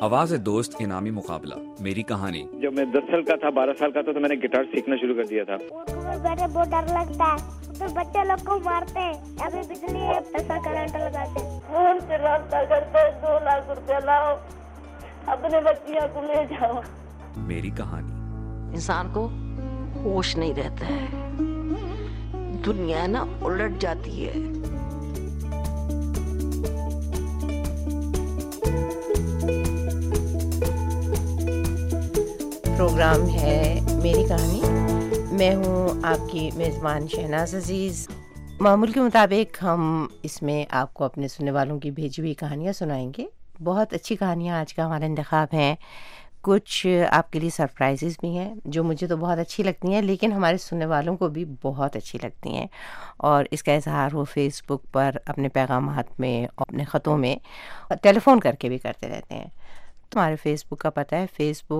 آواز دوست انعامی مقابلہ میری کہانی. جب میں 10 سال کا تھا 12 سال کا تھا تو میں نے گٹار سیکھنا شروع کر دیا تھا. بیٹھے بہت ڈر لگتا ہے تو بچے لوگ کو مارتے ہیں. ابھی بجلی ہے ایسا کرنٹ لگاتے ہیں. فون سے رابطہ کرتے ہیں 2 لاکھ روپے لاؤ اپنے بچیاں کو لے جاؤ. میری کہانی. انسان کو ہوش نہیں رہتا ہے, دنیا نا الٹ جاتی ہے. پروگرام ہے میری کہانی. میں ہوں آپ کی میزبان شہناز عزیز. معمول کے مطابق ہم اس میں آپ کو اپنے سننے والوں کی بھیجی ہوئی کہانیاں سنائیں گے. بہت اچھی کہانیاں آج کا ہمارا انتخاب ہیں. کچھ آپ کے لیے سرپرائزز بھی ہیں جو مجھے تو بہت اچھی لگتی ہیں, لیکن ہمارے سننے والوں کو بھی بہت اچھی لگتی ہیں, اور اس کا اظہار وہ فیس بک پر اپنے پیغامات میں, اپنے خطوں میں, ٹیلی فون کر کے بھی کرتے رہتے ہیں. ہمارے فیس بک کا پتہ ہے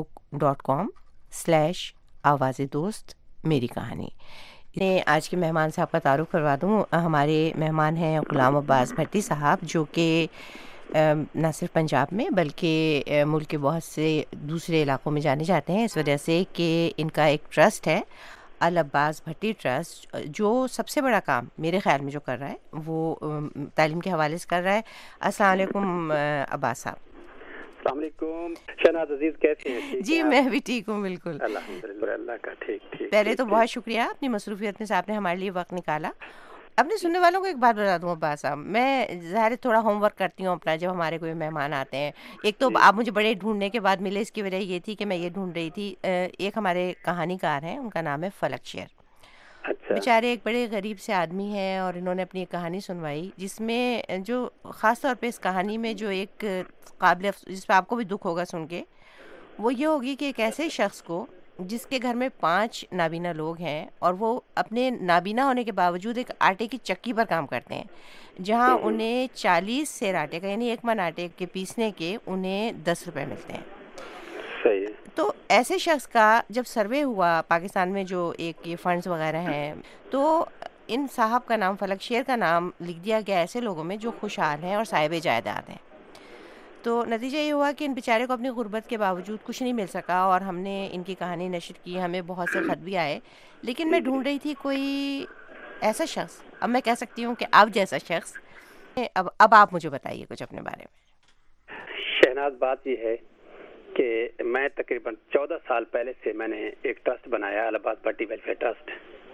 facebook.com/آواز دوست میری کہانی. آج کے مہمان سے آپ کا تعارف کروا دوں. ہمارے مہمان ہیں غلام عباس بھٹی صاحب, جو کہ نہ صرف پنجاب میں بلکہ ملک کے بہت سے دوسرے علاقوں میں جانے جاتے ہیں, اس وجہ سے کہ ان کا ایک ٹرسٹ ہے العباس بھٹی ٹرسٹ, جو سب سے بڑا کام میرے خیال میں جو کر رہا ہے وہ تعلیم کے حوالے سے کر رہا ہے. السلام علیکم عباس صاحب. السلام علیکم شہناز عزیز, کیسے ہیں؟ جی میں بھی ٹھیک ہوں, بالکل الحمدللہ, اللہ کا ٹھیک. پہلے تو بہت شکریہ اپنی مصروفیت میں سے آپ نے ہمارے لیے وقت نکالا. اپنے سننے والوں کو ایک بات بتا دوں عباس صاحب, میں ظاہر ہے تھوڑا ہوم ورک کرتی ہوں اپنا جب ہمارے کوئی مہمان آتے ہیں. ایک تو آپ مجھے بڑے ڈھونڈنے کے بعد ملے, اس کی وجہ یہ تھی کہ میں یہ ڈھونڈ رہی تھی, ایک ہمارے کہانی کار ہیں, ان کا نام ہے فلک شیر. بیچارے ایک بڑے غریب سے آدمی ہیں, اور انہوں نے اپنی ایک کہانی سنوائی جس میں جو خاص طور پہ اس کہانی میں جو ایک قابل جس پہ آپ کو بھی دکھ ہوگا سن کے, وہ یہ ہوگی کہ ایک ایسے شخص کو جس کے گھر میں 5 نابینا لوگ ہیں, اور وہ اپنے نابینا ہونے کے باوجود ایک آٹے کی چکی پر کام کرتے ہیں, جہاں انہیں 40 سیر آٹے کا یعنی 1 من آٹے کے پیسنے کے انہیں 10 روپے ملتے ہیں. صحیح. تو ایسے شخص کا جب سروے ہوا پاکستان میں, جو ایک یہ فنڈز وغیرہ ہیں, تو ان صاحب کا نام فلک شیر کا نام لکھ دیا گیا ایسے لوگوں میں جو خوشحال ہیں اور صاحب جائیداد ہیں. تو نتیجہ یہ ہوا کہ ان بیچارے کو اپنی غربت کے باوجود کچھ نہیں مل سکا, اور ہم نے ان کی کہانی نشر کی, ہمیں بہت سے خط بھی آئے, لیکن میں ڈھونڈ رہی تھی کوئی ایسا شخص, اب میں کہہ سکتی ہوں کہ آپ جیسا شخص. اب آپ مجھے بتائیے کچھ اپنے بارے میں. شہناز, بات یہ ہے کہ میں تقریباً 14 سال پہلے سے میں نے ایک ٹرسٹ بنایا, العباس بھٹی ویلفیئر ٹرسٹ,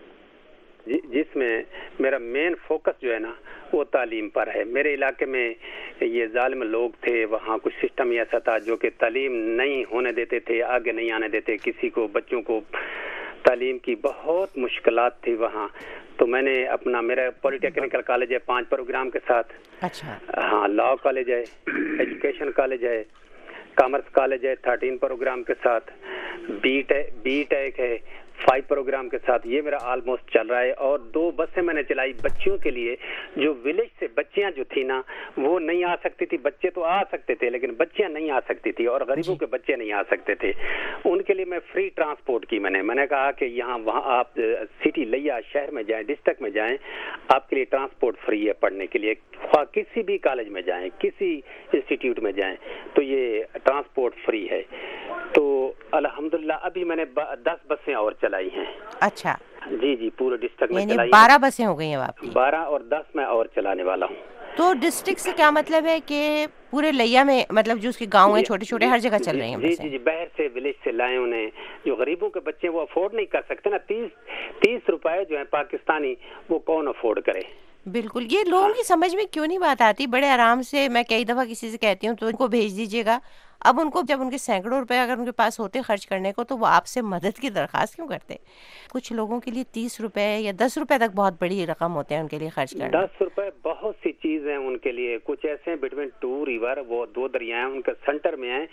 جس میں میرا مین فوکس جو ہے نا وہ تعلیم پر ہے. میرے علاقے میں یہ ظالم لوگ تھے, وہاں کچھ سسٹم ایسا تھا جو کہ تعلیم نہیں ہونے دیتے تھے, آگے نہیں آنے دیتے کسی کو, بچوں کو تعلیم کی بہت مشکلات تھی وہاں. تو میں نے اپنا, میرا پولی ٹیکنیکل کالج ہے 5 پروگرام کے ساتھ. اچھا. ہاں, لاء کالج ہے, ایجوکیشن کالج ہے, کامرس کالج ہے 13 پروگرام کے ساتھ, بی ٹیک ہے 5 پروگرام کے ساتھ. یہ میرا آلموسٹ چل رہا ہے. اور 2 بسیں میں نے چلائی بچیوں کے لیے, جو ولیج سے بچیاں جو تھی نا وہ نہیں آ سکتی تھی. بچے تو آ سکتے تھے لیکن بچیاں نہیں آ سکتی تھی, اور غریبوں کے بچے نہیں آ سکتے تھے. ان کے لیے میں فری ٹرانسپورٹ کی. میں نے کہا کہ یہاں وہاں آپ سٹی لیا شہر میں جائیں, ڈسٹرکٹ میں جائیں, آپ کے لیے ٹرانسپورٹ فری ہے پڑھنے کے لیے. خواہ کسی بھی کالج میں جائیں, کسی انسٹیٹیوٹ میں جائیں, تو یہ ٹرانسپورٹ فری ہے. تو الحمدللہ ابھی میں نے 10 بسیں اور چلائی ہیں. اچھا. جی پورے ڈسٹرکٹ میں چلائی. 12 بسیں ہو گئی ہیں آپ کی. 12 اور 10 میں اور چلانے والا ہوں. تو ڈسٹرکٹ سے کیا مطلب ہے کہ پورے لیا میں, مطلب جو اس کے گاؤں ہیں چھوٹے چھوٹے, ہر جگہ چل رہی ہیں. جی باہر سے ولیج سے لائے انہیں, جو غریبوں کے بچے وہ افورڈ نہیں کر سکتے نا. 30 روپے جو ہیں پاکستانی, وہ کون افورڈ کرے. بالکل. یہ لوگوں کی سمجھ میں کیوں نہیں بات آتی؟ بڑے آرام سے میں کئی دفعہ کسی سے کہتی ہوں تو ان کو بھیج دیجیے گا. اب ان کو جب ان کے سینکڑوں روپے اگر ان کے پاس ہوتے خرچ کرنے کو, تو وہ آپ سے مدد کی درخواست کیوں کرتے؟ کچھ لوگوں کے لیے 30 روپے یا 10 روپے تک بہت بڑی رقم ہوتے ہیں ان کے لیے خرچ کرنا. 10 روپے بہت سی چیز ہیں ان کے لیے. کچھ ایسے ہیں بٹوین 2 ریور, وہ 2 دریا ہیں ان کے سینٹر میں ہیں,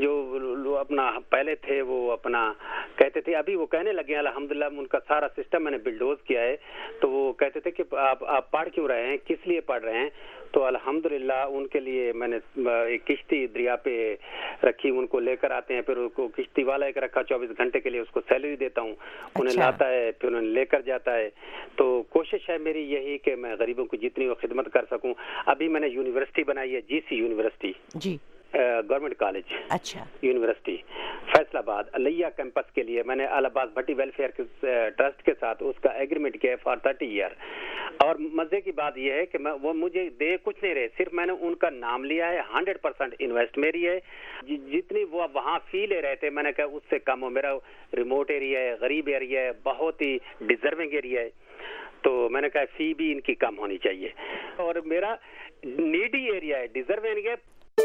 جو اپنا پہلے تھے وہ اپنا کہتے تھے, ابھی وہ کہنے لگے ہیں الحمدللہ. ان کا سارا سسٹم میں نے بلڈوز کیا ہے. تو وہ کہتے تھے کہ آپ پڑھ کیوں رہے ہیں, کس لیے پڑھ رہے ہیں. تو الحمدللہ ان کے لیے میں نے ایک کشتی دریا پہ رکھی, ان کو لے کر آتے ہیں, پھر ان کو کشتی والا ایک رکھا 24 گھنٹے کے لیے, اس کو سیلری دیتا ہوں, انہیں لاتا ہے پھر انہیں لے کر جاتا ہے. تو کوشش ہے میری یہی کہ میں غریبوں کو جتنی وہ خدمت کر سکوں. ابھی میں نے یونیورسٹی بنائی ہے, GC یونیورسٹی. جی. गवर्नमेंट कॉलेज अच्छा, university Faisalabad Aliya campus के लिए मैंने अल अब्बास भट्टी वेलफेयर ट्रस्ट के साथ उसका एग्रीमेंट किया फॉर 30 ईयर। और मजे की बात यह है कि वो मुझे दे कुछ नहीं रहे, सिर्फ मैंने उनका नाम लिया है। 100% इन्वेस्ट मेरी है। जितनी वो वहाँ फी ले रहे थे मैंने कहा उससे कम हो, मेरा रिमोट एरिया है, गरीब एरिया है, बहुत ही डिजर्विंग एरिया है, तो मैंने कहा फी भी इनकी कम होनी चाहिए। और मेरा नीडी एरिया है, डिजर्विंग एरिया।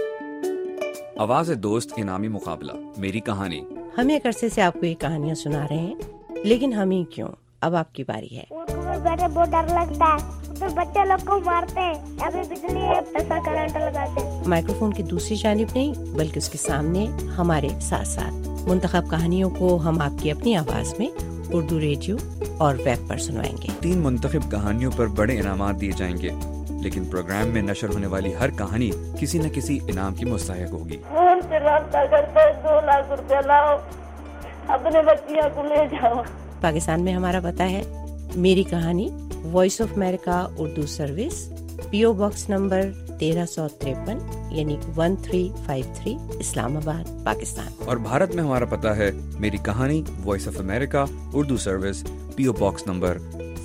आवाज़ दोस्त इनामी मुकाबला मेरी कहानी। हम एक अरसे से आपको ये कहानियाँ सुना रहे हैं, लेकिन हम ही क्यों, अब आपकी बारी है। उनको में बैठे बहुत डर लगता है, तो बच्चे लोग को मारते हैं, अभी बिजली है ऐसा करंट लगाते हैं। माइक्रोफोन की दूसरी जानिब नहीं बल्कि उसके सामने हमारे साथ साथ मुंतखब कहानियों को हम आपकी अपनी आवाज में उर्दू रेडियो और वेब पर सुनवाएंगे। 3 मुंतखब कहानियों पर बड़े इनामात दिए जाएंगे, लेकिन प्रोग्राम में नशर होने वाली हर कहानी किसी न किसी इनाम की मुस्तहिक होगी। फोन से रास्ता करते 2 लाख रुपया लाओ, अपने बच्चियों को ले जाओ। पाकिस्तान में हमारा पता है Meri Kahani, voice of America Urdu service, PO box number 1353 यानी 1353 इस्लामाबाद पाकिस्तान। और भारत में हमारा पता है Meri Kahani, voice of America Urdu service, PO box number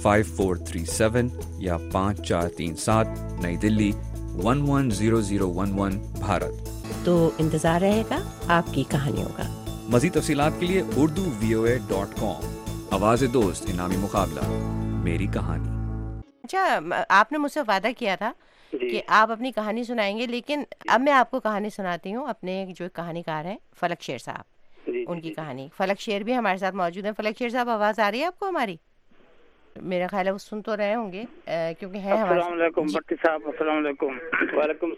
5437 या 5437 नई दिल्ली 110011 भारत। तो इंतजार रहेगा आपकी कहानियों का। मज़ीद तफसीलात के लिए urduvoa.com। आवाज़ दोस्त इनामी मुकाबला मेरी कहानी। अच्छा, आपने मुझसे वादा किया था कि आप अपनी कहानी सुनाएंगे, लेकिन अब मैं आपको कहानी सुनाती हूँ। अपने जो एक कहानीकार हैं फलक शेर साहब, उनकी कहानी। फलक शेर भी हमारे साथ मौजूद हैं। फलक शेर साहब, आवाज़ आ रही है आपको हमारी? मेरा ख्याल है वो सुन तो रहे होंगे क्योंकि है हमारे। अस्सलाम वालेकुम भट्टी साहब। अस्सलाम वालेकुम। वालेकुम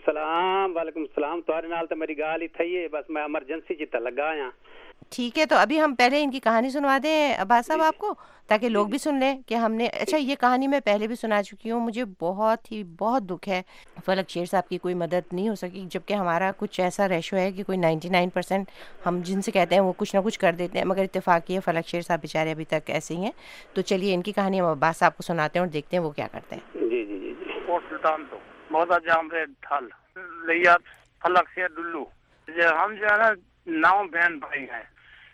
सलाम। तुम्हारे नाल तो मेरी गाल ही थी है, बस मैं इमरजेंसी च लगा आया। ठीक है, तो अभी हम पहले इनकी कहानी सुनवा दें अब्बास साहब आपको, ताकि लोग भी सुन लें कि हमने। अच्छा, ये कहानी मैं पहले भी सुना चुकी हूँ। मुझे बहुत दुख है, फलक शेर साहब की कोई मदद नहीं हो सकी, जबकि हमारा कुछ ऐसा रेशो है कि कोई 99% हम जिनसे कहते हैं वो कुछ ना कुछ कर देते हैं, मगर इत्तेफाकी है फलक शेर साहब बेचारे अभी तक ऐसे ही हैं। तो चलिए इनकी कहानी हम अब्बास साहब को सुनाते हैं और देखते हैं वो क्या करते हैं। जी जी जी। कोट सुल्तान तो मौदा जामरे ढाल लिया फलक शेर दुल्लू। हम जो है ना 9 बहन भाई हैं,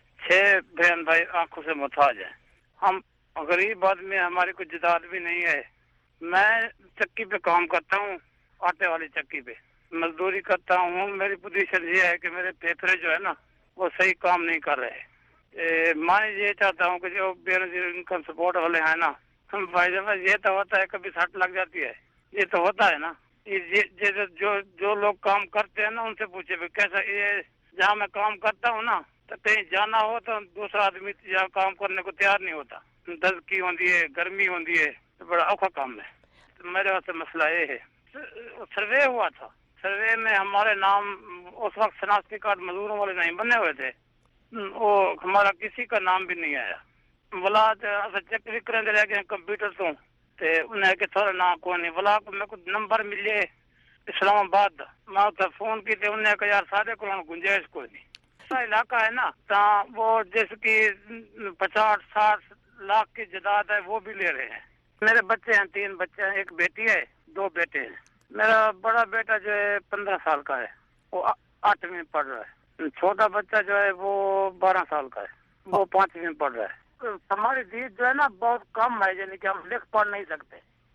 6 बहन भाई आंखों से मुताज है। हम गरीब आदमी, हमारी कोई जायदाद भी नहीं है। मैं चक्की पे काम करता हूँ, आटे वाली चक्की पे मजदूरी करता हूँ। मेरी पोजीशन ये है कि मेरे फेफड़े जो है ना वो सही काम नहीं कर रहे। मैं ये चाहता हूँ कि जो बेरोजगार इनकम सपोर्ट वाले हैं ना, भाई जब ये तो होता है कभी सट लग जाती है, ये तो होता है ना। ये जो लोग काम करते हैं ना उनसे पूछे भाई कैसा। ये जहाँ मैं काम करता हूँ ना, तो कहीं जाना हो तो दूसरा आदमी यहाँ काम करने को तैयार नहीं होता। दर्द होती है, गर्मी होती है, तो बड़ा औखा काम है। तो मेरे वास्ते मसला ये है। सर्वे हुआ था, सर्वे में हमारे नाम उस वक्त शनाख्ती कार्ड मजदूरों वाले नहीं बने हुए थे, वो हमारा किसी का नाम भी नहीं आया। बोला चेक भी करेंगे रह गए कंप्यूटर तो उन्हें कि थोड़ा ना को नहीं बोला मेरे को नंबर मिले इस्लामाबाद। मैं तो फोन की उन्हें कहा यार सारे को गुंजाइश कोई नहीं। ऐसा इलाका है ना तो वो जैसे कि 50-60 लाख की जायदाद है वो भी ले रहे हैं। मेरे बच्चे हैं, 3 बच्चे हैं, एक बेटी है, 2 बेटे हैं। मेरा बड़ा बेटा जो है 15 साल का है, वो 8वीं में पढ़ रहा है। छोटा बच्चा जो है वो 12 साल का है, वो 5वीं में पढ़ रहा है। हमारी दीद जो है ना बहुत कम है, यानी कि हम लिख पढ़ नहीं सकते।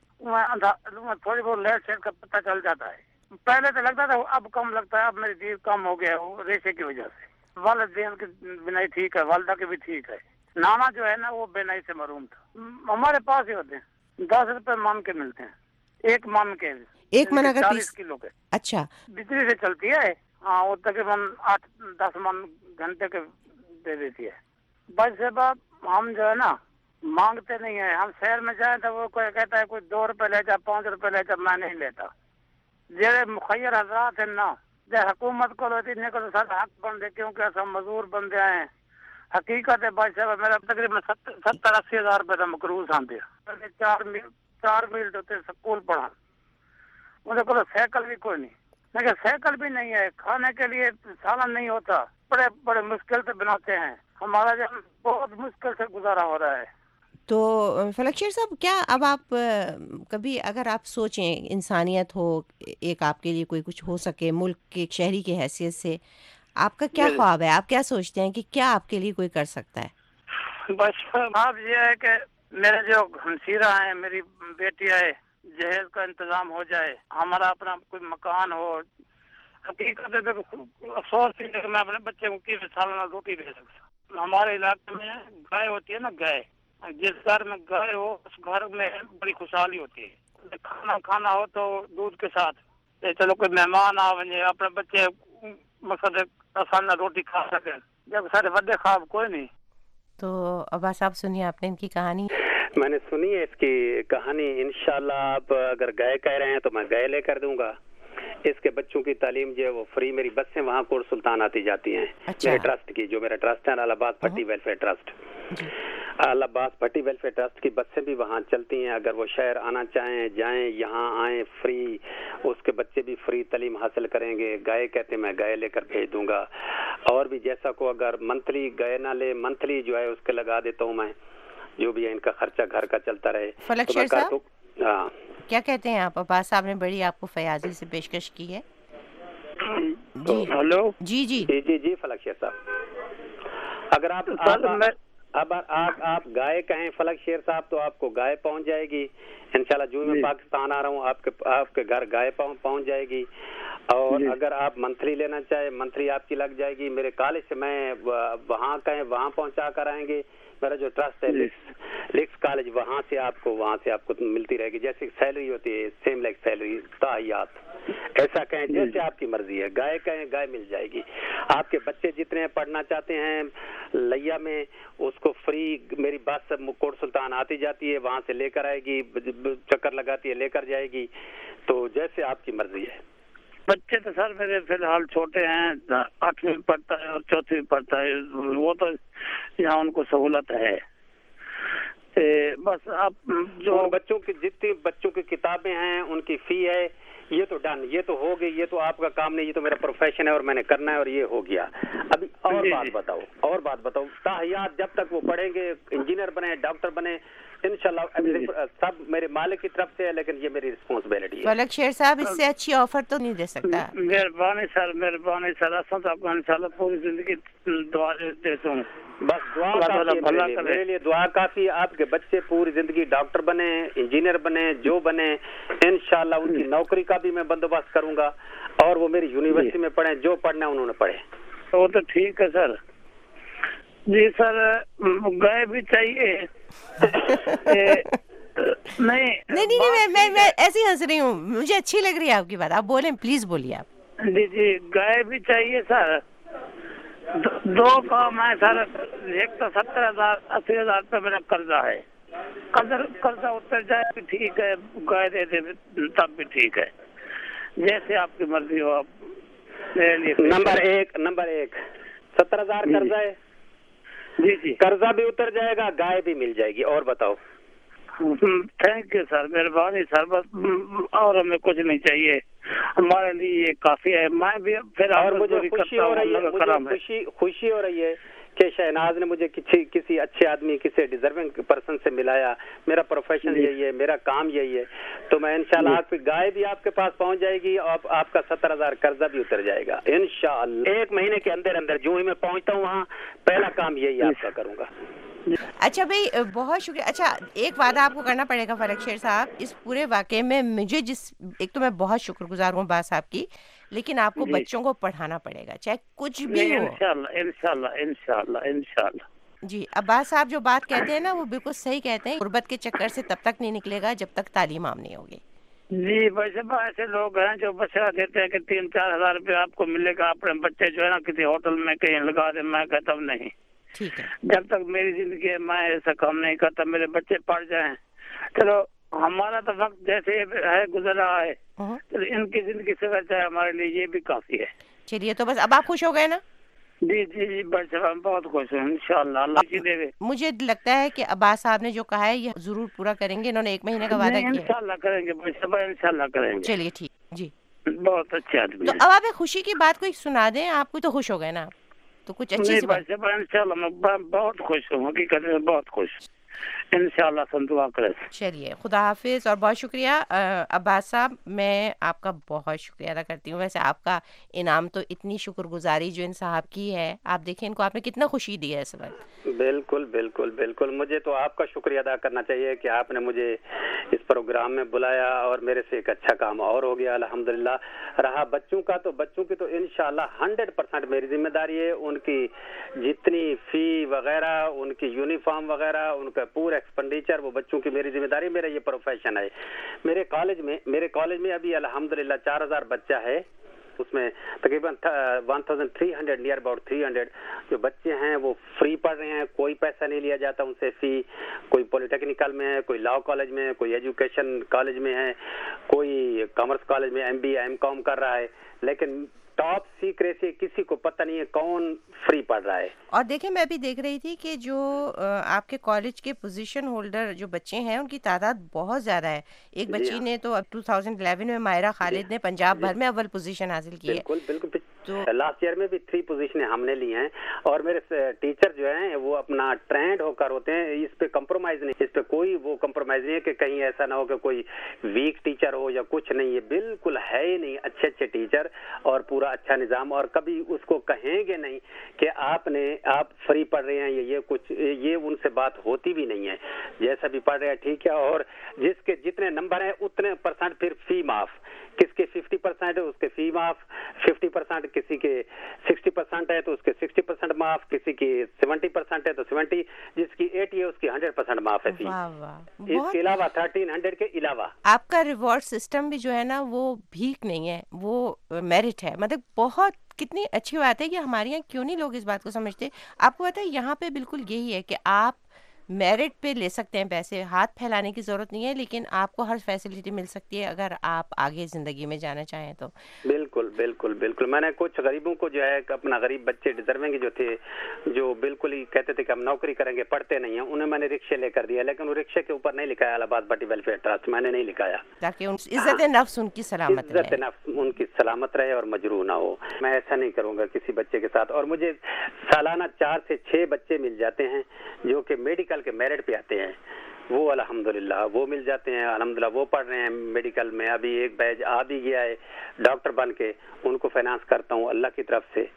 थोड़ी बहुत लेट सेट का पता चल जाता है। पहले तो लगता था, अब कम लगता है। अब मेरी दीद कम हो गया है रेशे की वजह से। वालिदैन की बिनाई ठीक है, वालदा की भी ठीक है। नाना जो है ना वो बेनाई से मरूम था। हमारे पास ही होते हैं 10 रुपए मन के मिलते हैं, एक मन के, एक मन अगर 40 किलो के। अच्छा, बिजली से चलती है। हाँ, वो तकरीबन 8-10 मन घंटे के दे देती है। बस से बात हम जो है ना मांगते नहीं है। हम शहर में जाए तो वो कोई कहता है कोई 2 रुपए ले जा, 5 रुपए ले जा, मैं नहीं लेता। जेरे मुखैर हजरात है ना, जे हुकूमत को को सारा हक बन दे, क्योंकि हम मजदूर बंदे हैं। हकीकत है भाई साहब, मेरा तकरीबन 70-80 हज़ार रुपए का मकरूज आते। 4 मील होते स्कूल पढ़ा, उनके को साइकिल भी कोई नहीं। लेकिन साइकिल भी नहीं है, खाने के लिए सालन नहीं होता, बड़े बड़े मुश्किल से बनाते हैं। हमारा जब बहुत मुश्किल से गुजारा हो रहा है। تو فلک شیر صاحب، کیا اب آپ کبھی اگر آپ سوچیں انسانیت ہو، ایک آپ کے لیے کوئی کچھ ہو سکے ملک کے ایک شہری کی حیثیت سے، آپ کا کیا خواب ہے؟ آپ کیا سوچتے ہیں کہ کیا آپ کے لیے کوئی کر سکتا ہے؟ بس خواب یہ ہے کہ میرے جو ہمشیرہ ہیں، میری بیٹی ہے، جہیز کا انتظام ہو جائے، ہمارا اپنا کوئی مکان ہو. حقیقت ہے افسوس ہے کہ میں اپنے بچے کو کی سالانہ روٹی دے سکتا. ہمارے علاقے میں گائے ہوتی ہے نا، گائے، جس گھر میں گائے ہو اس گھر میں بڑی خوشحالی ہوتی ہے. کھانا ہو تو دودھ کے ساتھ، چلو کوئی مہمان آ ونجے اپنے بچے مقصد آسان روٹی کھا سکے. جب سارے وڈے خواب کوئی نہیں. تو عباس صاحب سنیے آپ نے ان کی کہانی. میں نے سنی ہے اس کی کہانی. انشاءاللہ آپ اگر گئے کہہ رہے ہیں تو میں گئے لے کر دوں گا. اس کے بچوں کی تعلیم جو ہے وہ فری، میری بسیں وہاں کوٹ سلطان آتی جاتی ہیں. میرے ٹرسٹ کی، جو میرا ٹرسٹ ہے الہ آباد پٹی ویلفیئر ٹرسٹ، الہ آباد پٹی ویلفیئر ٹرسٹ کی بسیں بھی وہاں چلتی ہیں. اگر وہ شہر آنا چاہیں جائیں، یہاں آئیں فری، اس کے بچے بھی فری تعلیم حاصل کریں گے. گئے کہتے میں گئے لے کر بھیج دوں گا. اور بھی جیسا کو اگر منتھلی گئے نہ لے، منتھلی جو ہے اس کے لگا دیتا ہوں میں، جو بھی ہے ان کا خرچہ گھر کا چلتا رہے. فلک شیر صاحب، ہاں کیا کہتے ہیں آپ؟ عباس صاحب نے بڑی آپ کو فیاضی سے پیشکش کی ہے. جی ہلو، جی جی جی جی جی فلک شیر صاحب، اگر آپ گائے کہیں فلک شیر صاحب تو آپ کو گائے پہنچ جائے گی انشاءاللہ. جو میں پاکستان آ رہا ہوں آپ کے گھر گائے پہنچ جائے گی. اور اگر آپ منتھلی لینا چاہے، منتھلی آپ کی لگ جائے گی. میرے کالج سے میں وہاں کہیں وہاں پہنچا کر آئیں گے. میرا جو ٹرسٹ ہے لکس کالج، وہاں سے آپ کو ملتی رہے گی. جیسے سیلری ہوتی ہے سیم لائک سیلری تاحیات، ایسا کہیں جیسے آپ کی مرضی ہے. گائے کہیں گائے مل جائے گی. آپ کے بچے جتنے پڑھنا چاہتے ہیں لیا میں، اس کو فری میری بس کوٹ سلطان آتی جاتی ہے، وہاں سے لے کر آئے گی، چکر لگاتی ہے لے کر جائے گی. تو جیسے آپ کی مرضی ہے. بچے تو سر میرے فی الحال چھوٹے ہیں، 8ویں پڑھتا ہے اور 4تھیں پڑھتا ہے. وہ تو یہاں ان کو سہولت ہے. بس آپ جو بچوں کی جتنی بچوں کی کتابیں ہیں ان کی فی ہے، یہ تو ڈن، یہ تو ہو گئی. یہ تو آپ کا کام نہیں، یہ تو میرا پروفیشن ہے اور میں نے کرنا ہے اور یہ ہو گیا. ابھی اور بات بتاؤ تاحیات جب تک وہ پڑھیں گے، انجینئر بنے، ڈاکٹر بنے انشاءاللہ، سب میرے مالک کی طرف سے ہے، لیکن یہ میری رسپانسبلٹی ہے. فلک شیر صاحب اس سے اچھی آفر تو نہیں دے سکتا. مہربانی سر اساں آپ کو انشاءاللہ پوری زندگی دعا دیتا ہوں. بس دعا کافی، میرے لیے دعا کافی. آپ کے بچے پوری زندگی ڈاکٹر بنے، انجینئر بنے، جو بنے انشاءاللہ ان کی نوکری کا بھی میں بندوبست کروں گا. اور وہ میری یونیورسٹی میں پڑھیں، جو پڑھنا انہوں نے پڑھے. وہ تو ٹھیک ہے سر. جی سر، گائے بھی چاہیے. نہیں میں ایسی ہنس رہی ہوں، مجھے اچھی لگ رہی ہے آپ کی بات. آپ بولیں، پلیز بولیے آپ. جی گائے بھی چاہیے سر. 2 کام ہے سر. ایک تو 70,000 80,000 روپے میرا قرضہ ہے. قرضہ اتر جائے بھی ٹھیک ہے، گائے دے دے تب بھی ٹھیک ہے، جیسے آپ کی مرضی ہو. آپ میرے لیے نمبر ایک 70,000 قرضہ ہے. جی قرضہ بھی اتر جائے گا، گائے بھی مل جائے گی. اور بتاؤ. تھینک یو سر، مہربانی سر. بس اور ہمیں کچھ نہیں چاہیے، ہمارے لیے یہ کافی ہے. میں بھی پھر اور مجھے خوشی ہو رہی ہے کہ شہناز نے مجھے کسی اچھے آدمی، کسی ڈیزرونگ پرسن سے ملایا. میرا پروفیشن یہی ہے، میرا کام یہی ہے. تو میں انشاءاللہ آپ کی گائے بھی آپ کے پاس پہنچ جائے گی اور آپ کا 70,000 قرضہ بھی اتر جائے گا انشاءاللہ. 1 مہینے کے اندر جو ہی میں پہنچتا ہوں وہاں پہلا کام یہی آپ کا کروں گا. اچھا بھائی، بہت شکریہ. اچھا ایک وعدہ آپ کو کرنا پڑے گا فلک شیر صاحب. اس پورے واقعے میں مجھے ایک تو میں بہت شکر گزار ہوں عباس صاحب کی، لیکن آپ کو بچوں کو پڑھانا پڑے گا چاہے کچھ بھی ہو. انشاءاللہ. جی عباس صاحب جو بات کہتے ہیں نا وہ بالکل صحیح کہتے ہیں. غربت کے چکر سے تب تک نہیں نکلے گا جب تک تعلیم عام نہیں ہوگی. جی ویسے ایسے لوگ ہیں جو بچہ دیتے ہیں کہ 3-4 ہزار روپے آپ کو ملے گا، اپنے بچے جو ہے نا کسی ہوٹل میں کہیں لگا دیں. میں کہتا ہوں نہیں، ٹھیک ہے، جب تک میری زندگی ہے میں ایسا کام نہیں کرتا. میرے بچے پڑھ جائیں. چلو ہمارا تو وقت جیسے ہے گزر رہا ہے، چلو ان کی زندگی سے جائے ہمارے لیے یہ بھی کافی ہے. چلیے تو بس اب آپ خوش ہو گئے نا؟ جی بچہ بہت خوش ہوں انشاءاللہ. اللہ کی دے. مجھے لگتا ہے کہ عباس صاحب نے جو کہا ہے یہ ضرور پورا کریں گے. انہوں نے 1 مہینے کا وعدہ کیا. انشاءاللہ کریں گے بچہ، انشاءاللہ کریں گے. چلیے ٹھیک. جی بہت اچھے آدمی. تو اب آپ ایک خوشی کی بات کوئی سنا دیں. آپ کو تو خوش ہو گئے نا، تو کچھ اچھی سی بات. انشاءاللہ میں بہت خوش ہوں، حقیقت میں بہت خوش. इंशाल्लाह सब दुआ करे। चलिए, खुदा हाफिज और बहुत शुक्रिया अब्बास साहब, मैं आपका बहुत शुक्रिया अदा करती हूँ। वैसे आपका इनाम तो इतनी शुक्रगुजारी जो इन साहब की है, आप देखें इनको आपने कितना खुशी दी है इस वक्त। बिल्कुल बिल्कुल बिल्कुल, मुझे तो आपका शुक्रिया अदा करना चाहिए कि आपने मुझे इस प्रोग्राम में बुलाया और मेरे से एक अच्छा काम और हो गया अल्हम्दुलिल्लाह। रहा बच्चों का, तो बच्चों की तो इंशाल्लाह 100% मेरी जिम्मेदारी है। उनकी जितनी फी वगैरह, उनकी यूनिफॉर्म वगैरह, उनका पूरा एक्सपेंडिचर, वो बच्चों की मेरी जिम्मेदारी, मेरा ये प्रोफेशन है। मेरे कॉलेज में अभी अल्हम्दुलिल्लाह 4000 बच्चा है, उसमें तकरीबन 1300 नियर अबाउट 300 जो बच्चे हैं वो फ्री पढ़ रहे हैं, कोई पैसा नहीं लिया जाता उनसे फी। कोई पॉलिटेक्निकल में है, कोई लॉ कॉलेज में है, कोई एजुकेशन कॉलेज में है, कोई कॉमर्स कॉलेज में MBA MCOM कर रहा है, लेकिन टॉप सीक्रेट से किसी को पता नहीं है कौन फ्री पढ़ रहा है। और देखिए, मैं भी देख रही थी कि जो आपके कॉलेज के पोजीशन होल्डर जो बच्चे हैं उनकी तादाद बहुत ज़्यादा है। एक बच्ची ने तो अब 2011 में मायरा खालिद ने पंजाब भर में अव्वल पोजीशन हासिल की है। बिल्कुल बिल्कुल, तो लास्ट ईयर में भी 3 पोजीशनें हमने ली हैं। और मेरे टीचर जो हैं वो अपना ट्रेंड होकर होते हैं, इस पे कंप्रोमाइज नहीं, इस पे कोई वो कंप्रोमाइज नहीं है कि कहीं ऐसा ना हो कि कोई वीक टीचर हो या कुछ नहीं, ये बिल्कुल है ही नहीं। अच्छे टीचर और पूरा अच्छा निज़ाम, और कभी उसको कहेंगे नहीं कि आप फ्री पढ़ रहे हैं ये उनसे बात होती भी नहीं है। जैसा भी पढ़ रहे हैं ठीक है, और जिसके जितने नंबर हैं उतने % फिर फी माफ। किसके 50% है उसके फी माफ, 50% किसी के 60% है तो उसके 60% माफ, किसी की 70% है तो 70, जिसकी 80 है उसकी 100% माफ है फी। इसके अलावा 1300 के अलावा आपका रिवॉर्ड सिस्टम भी जो है ना वो भीख नहीं है, वो मेरिट है। मतलब बहुत कितनी अच्छी बात है कि हमारे यहाँ क्यों नहीं लोग इस बात को समझते। आपको पता है यहाँ पे बिल्कुल यही है कि आप मेरिट पे ले सकते हैं पैसे, हाथ फैलाने की ज़रूरत नहीं है, लेकिन आपको हर फैसिलिटी मिल सकती है अगर आप आगे ज़िंदगी में जाना चाहें तो। बिल्कुल बिल्कुल बिल्कुल, मैंने कुछ गरीबों को जो है अपना गरीब बच्चे डिजर्विंग जो थे, जो बिल्कुल ही कहते थे कि हम नौकरी करेंगे, पढ़ते नहीं हैं, उन्हें मैंने रिक्शे लेकर दिया, लेकिन वो रिक्शे के ऊपर नहीं लिखाया इलाहाबाद भट्टी वेलफेयर ट्रस्ट, मैंने नहीं लिखाया, ताकि इज्जत नफ्स उनकी सलामत रहे। इज्जत नफ्स उनकी सलामत रहे और मजरूह ना हो। मैं ऐसा नहीं करूँगा किसी बच्चे के साथ। और मुझे सालाना 4 से 6 बच्चे मिल जाते हैं जो कि मेडिकल के मेरिट पे आते हैं, वो अल्हम्दुलिल्लाह वो मिल जाते हैं, अल्हम्दुलिल्लाह वो पढ़ रहे हैं मेडिकल में। अभी एक बैच आ भी गया है डॉक्टर बन के, उनको फाइनेंस करता हूँ अल्लाह की तरफ से।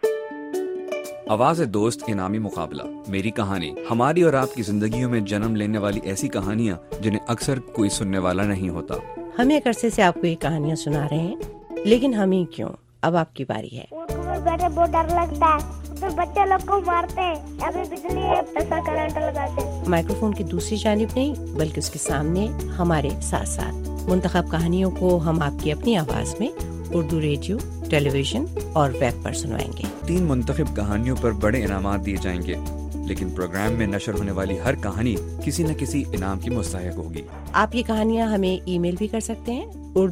आवाज़ दोस्त इनामी मुकाबला, मेरी कहानी, हमारी और आपकी जिंदगियों में जन्म लेने वाली ऐसी कहानियाँ जिन्हें अक्सर कोई सुनने वाला नहीं होता। हम एक अरसे से आपको ये कहानियाँ सुना रहे हैं, लेकिन हम ही क्यों, अब आपकी बारी है। बैठे बहुत डर लगता है, तो बच्चे लोग को मारते हैं, अभी बिजली है, ऐसा करंट लगाते हैं। माइक्रोफोन की दूसरी जानिब नहीं बल्कि उसके सामने हमारे साथ साथ मुंतखब कहानियों को हम आपकी अपनी आवाज में उर्दू रेडियो, टेलीविजन और वेब पर सुनवाएंगे। 3 मुंतखब कहानियों पर बड़े इनामात दिए जाएंगे, लेकिन प्रोग्राम में नशर होने वाली हर कहानी किसी न किसी इनाम की मुस्तहिक होगी। आप ये कहानियाँ हमें ईमेल भी कर सकते हैं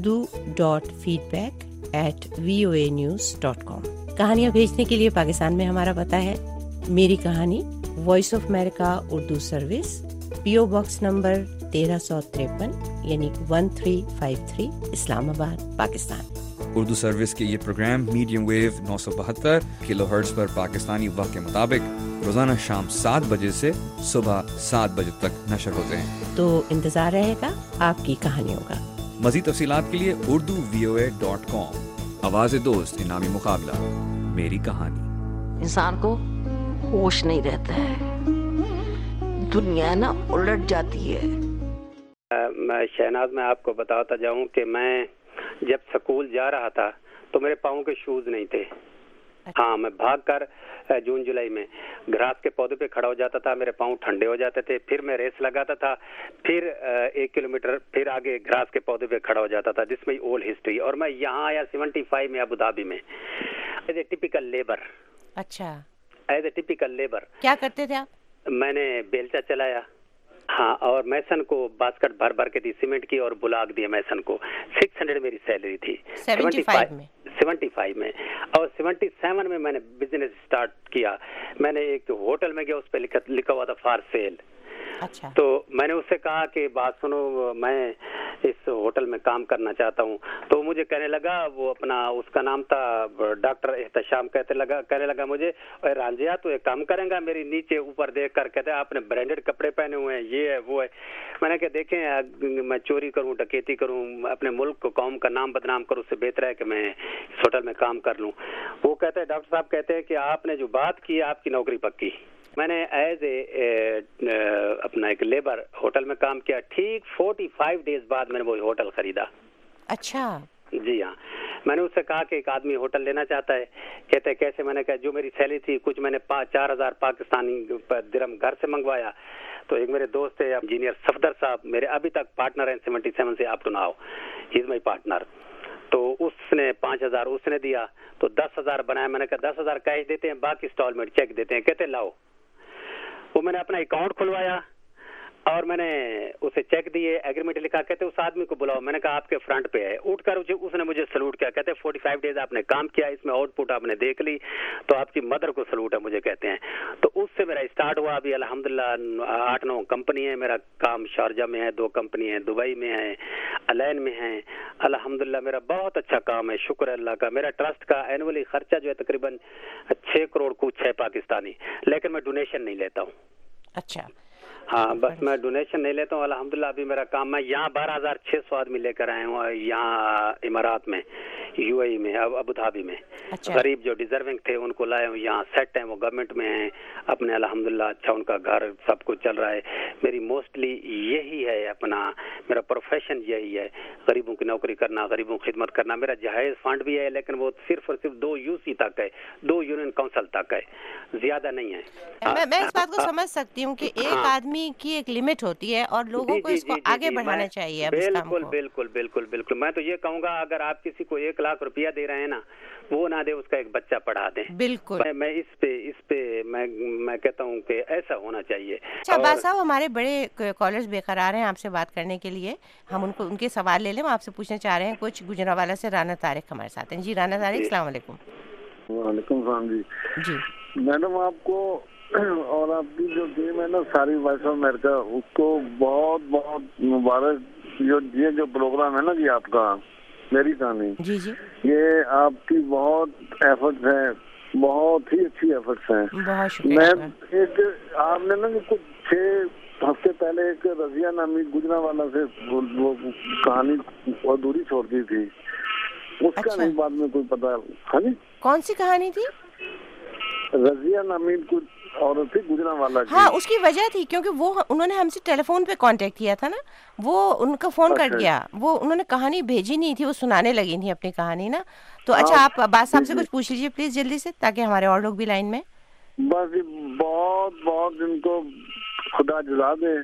urdu.feedback@voanews.com। कहानियाँ भेजने के लिए पाकिस्तान में हमारा पता है Meri Kahani, voice of America Urdu service, PO box number 1353 यानी 1353 इस्लामाबाद पाकिस्तान। उर्दू सर्विस के ये प्रोग्राम मीडियम वेव 972 किलोहर्ट्ज पर पाकिस्तानी वक्त के मुताबिक रोजाना शाम 7 बजे से सुबह 7 बजे तक नशर होते हैं। तो इंतजार रहेगा आपकी कहानियों का। मज़ीद तफसीलात के लिए urduvoa.com। आवाज़ दोस्त इनामी मुकाबला, मेरी कहानी। इंसान को होश नहीं रहता है, दुनिया ना उलट जाती है। शहनाज, मैं आपको बताता जाऊं कि मैं जब स्कूल जा रहा था तो मेरे पाँव के शूज नहीं थे। हाँ, मैं भागकर जून जुलाई में घास के पौधे पे खड़ा हो जाता था, मेरे पाँव ठंडे हो जाते थे, फिर मैं रेस लगाता था, फिर 1 किलोमीटर फिर आगे घास के पौधे पे खड़ा हो जाता था। This my old history. और मैं यहाँ आया 75 में अबू धाबी में एज ए टिपिकल लेबर। अच्छा, एज ए टिपिकल लेबर। क्या करते थे आप? मैंने बेलचा चलाया, हाँ, और मैसन को बास्केट भर भर के दी सीमेंट की और बुलाक दिया मैसन को। 600 मेरी सैलरी थी 75 में। और 77 में मैंने बिजनेस स्टार्ट किया। मैंने एक होटल में गया, उस पर लिखा हुआ था फॉर सेल। अच्छा। तो मैंने उससे कहा कि बात सुनो, मैं इस होटल में काम करना चाहता हूँ। तो मुझे कहने लगा, वो अपना उसका नाम था डॉक्टर एहतशाम, कहने लगा मुझे, अरे रांझिया तो एक काम करेंगा, मेरी नीचे ऊपर देख कर कहते आपने ब्रांडेड कपड़े पहने हुए हैं, ये है वो है। मैंने कहा देखें, मैं चोरी करूँ, डकैती करूँ, अपने मुल्क को, कौम का नाम बदनाम करूँ, उससे बेहतर है कि मैं इस होटल में काम कर लूँ। वो कहते हैं, डॉक्टर साहब कहते हैं कि आपने जो बात की आपकी नौकरी पक्की। मैंने एज ए अपना एक लेबर होटल में काम किया। ठीक 45 डेज बाद मैंने वो होटल खरीदा। अच्छा। जी हाँ। मैंने उससे कहा कि एक आदमी होटल लेना चाहता है। कहते हैं कैसे? मैंने कहा जो मेरी सैलरी थी कुछ मैंने 4,000 पाकिस्तानी दिरहम घर से मंगवाया। तो एक मेरे दोस्त है इंजीनियर सफदर साहब, मेरे अभी तक पार्टनर हैं 77 से up to now, he is my partner. तो उसने 5,000 उसने दिया, तो 10,000 बनाया। मैंने कहा 10,000 कैश देते हैं, बाकी इंस्टॉलमेंट चेक देते हैं। कहते लाओ। वो मैंने अपना अकाउंट खुलवाया और मैंने उसे चेक दिए, एग्रीमेंट लिखा। कहते उस आदमी को बुलाओ। मैंने कहा आपके फ्रंट पे है। उठकर उसने मुझे सलूट किया। कहते 45 डेज आपने काम किया, इसमें आउटपुट आपने देख ली, तो आपकी मदर को सलूट है मुझे, कहते हैं। तो उससे मेरा स्टार्ट हुआ। अभी अल्हम्दुलिल्लाह 8-9 कंपनी है। मेरा काम शारजा में है, 2 कंपनी है, दुबई में है, अलैन में है। अल्हम्दुलिल्लाह मेरा बहुत अच्छा काम है, शुक्र अल्लाह का। मेरा ट्रस्ट का एनुअली खर्चा जो है तकरीबन 6 करोड़ कुछ है पाकिस्तानी, लेकिन मैं डोनेशन नहीं लेता हूँ। अच्छा। हाँ, बस मैं डोनेशन नहीं लेता हूँ। अल्हम्दुलिल्लाह अभी मेरा काम, मैं यहाँ 12,600 आदमी लेकर आए हूँ यहाँ इमारात में, यूएई में, अबू धाबी में। अच्छा। गरीब जो डिजर्विंग थे उनको लाए हूँ, यहाँ सेट हैं, वो गवर्नमेंट में हैं अपने, अल्हम्दुलिल्लाह अच्छा उनका घर सब कुछ चल रहा है। मेरी मोस्टली यही है, अपना मेरा प्रोफेशन यही है, गरीबों की नौकरी करना, गरीबों की खिदमत करना। मेरा जहेज फंड भी है, लेकिन वो सिर्फ और सिर्फ 2 यूसी तक है, 2 यूनियन काउंसिल तक है, ज्यादा नहीं है। मैं इस बात को समझ सकती हूँ कि एक आदमी की एक लिमिट होती है और लोगों को इसको आगे बढ़ाना चाहिए। अब इस काम को बिल्कुल बिल्कुल बिल्कुल मैं तो ये कहूँगा, अगर आप किसी को 1 लाख रुपया दे रहे हैं ना, वो ना दे, उसका एक बच्चा पढ़ा दें। बिल्कुल। मैं इस पे मैं कहता हूँ कि ऐसा होना चाहिए। अच्छा अब्बास साहब, हमारे बड़े कॉलर्स बेकरार हैं आपसे बात करने के लिए, हम उनके सवाल ले लें। हम आपसे पूछना चाह रहे हैं कुछ। गुजरावाला से राना तारिक हमारे साथ हैं। जी राना तारिक, अस्सलाम वालेकुम। वालेकुम सलाम जी। जी मैडम, आपको और आपकी जो टीम है ना सारी वॉइस ऑफ अमेरिका, उसको बहुत बहुत मुबारक। ये जो प्रोग्राम है ना जी आपका, मेरी कहानी, जी जी, ये आपकी बहुत एफर्ट्स हैं, बहुत ही अच्छी एफर्ट्स हैं। बहुत शुक्रिया। मैं एक आपने ना कुछ 6 हफ्ते पहले एक रजिया नामी गुजरावाला से वो कहानी अधूरी छोड़ दी थी, उसका अच्छा। नहीं बाद में कोई पता। हाँ जी, कौन सी कहानी थी? रजिया नामी कुछ औरत थी गुजरावाला की। हाँ, उसकी वजह थी क्योंकि वो उन्होंने हमसे टेलीफोन पे कांटेक्ट किया था ना, वो उनका फोन कट गया। वो उन्होंने कहानी भेजी नहीं थी, वो सुनाने लगी थी अपनी कहानी ना। तो अच्छा, आप अब्बास साहब से कुछ पूछ लीजिए प्लीज जल्दी से, ताकि हमारे और लोग भी लाइन में। बस बहुत बहुत इनको खुदा जज़ा दे,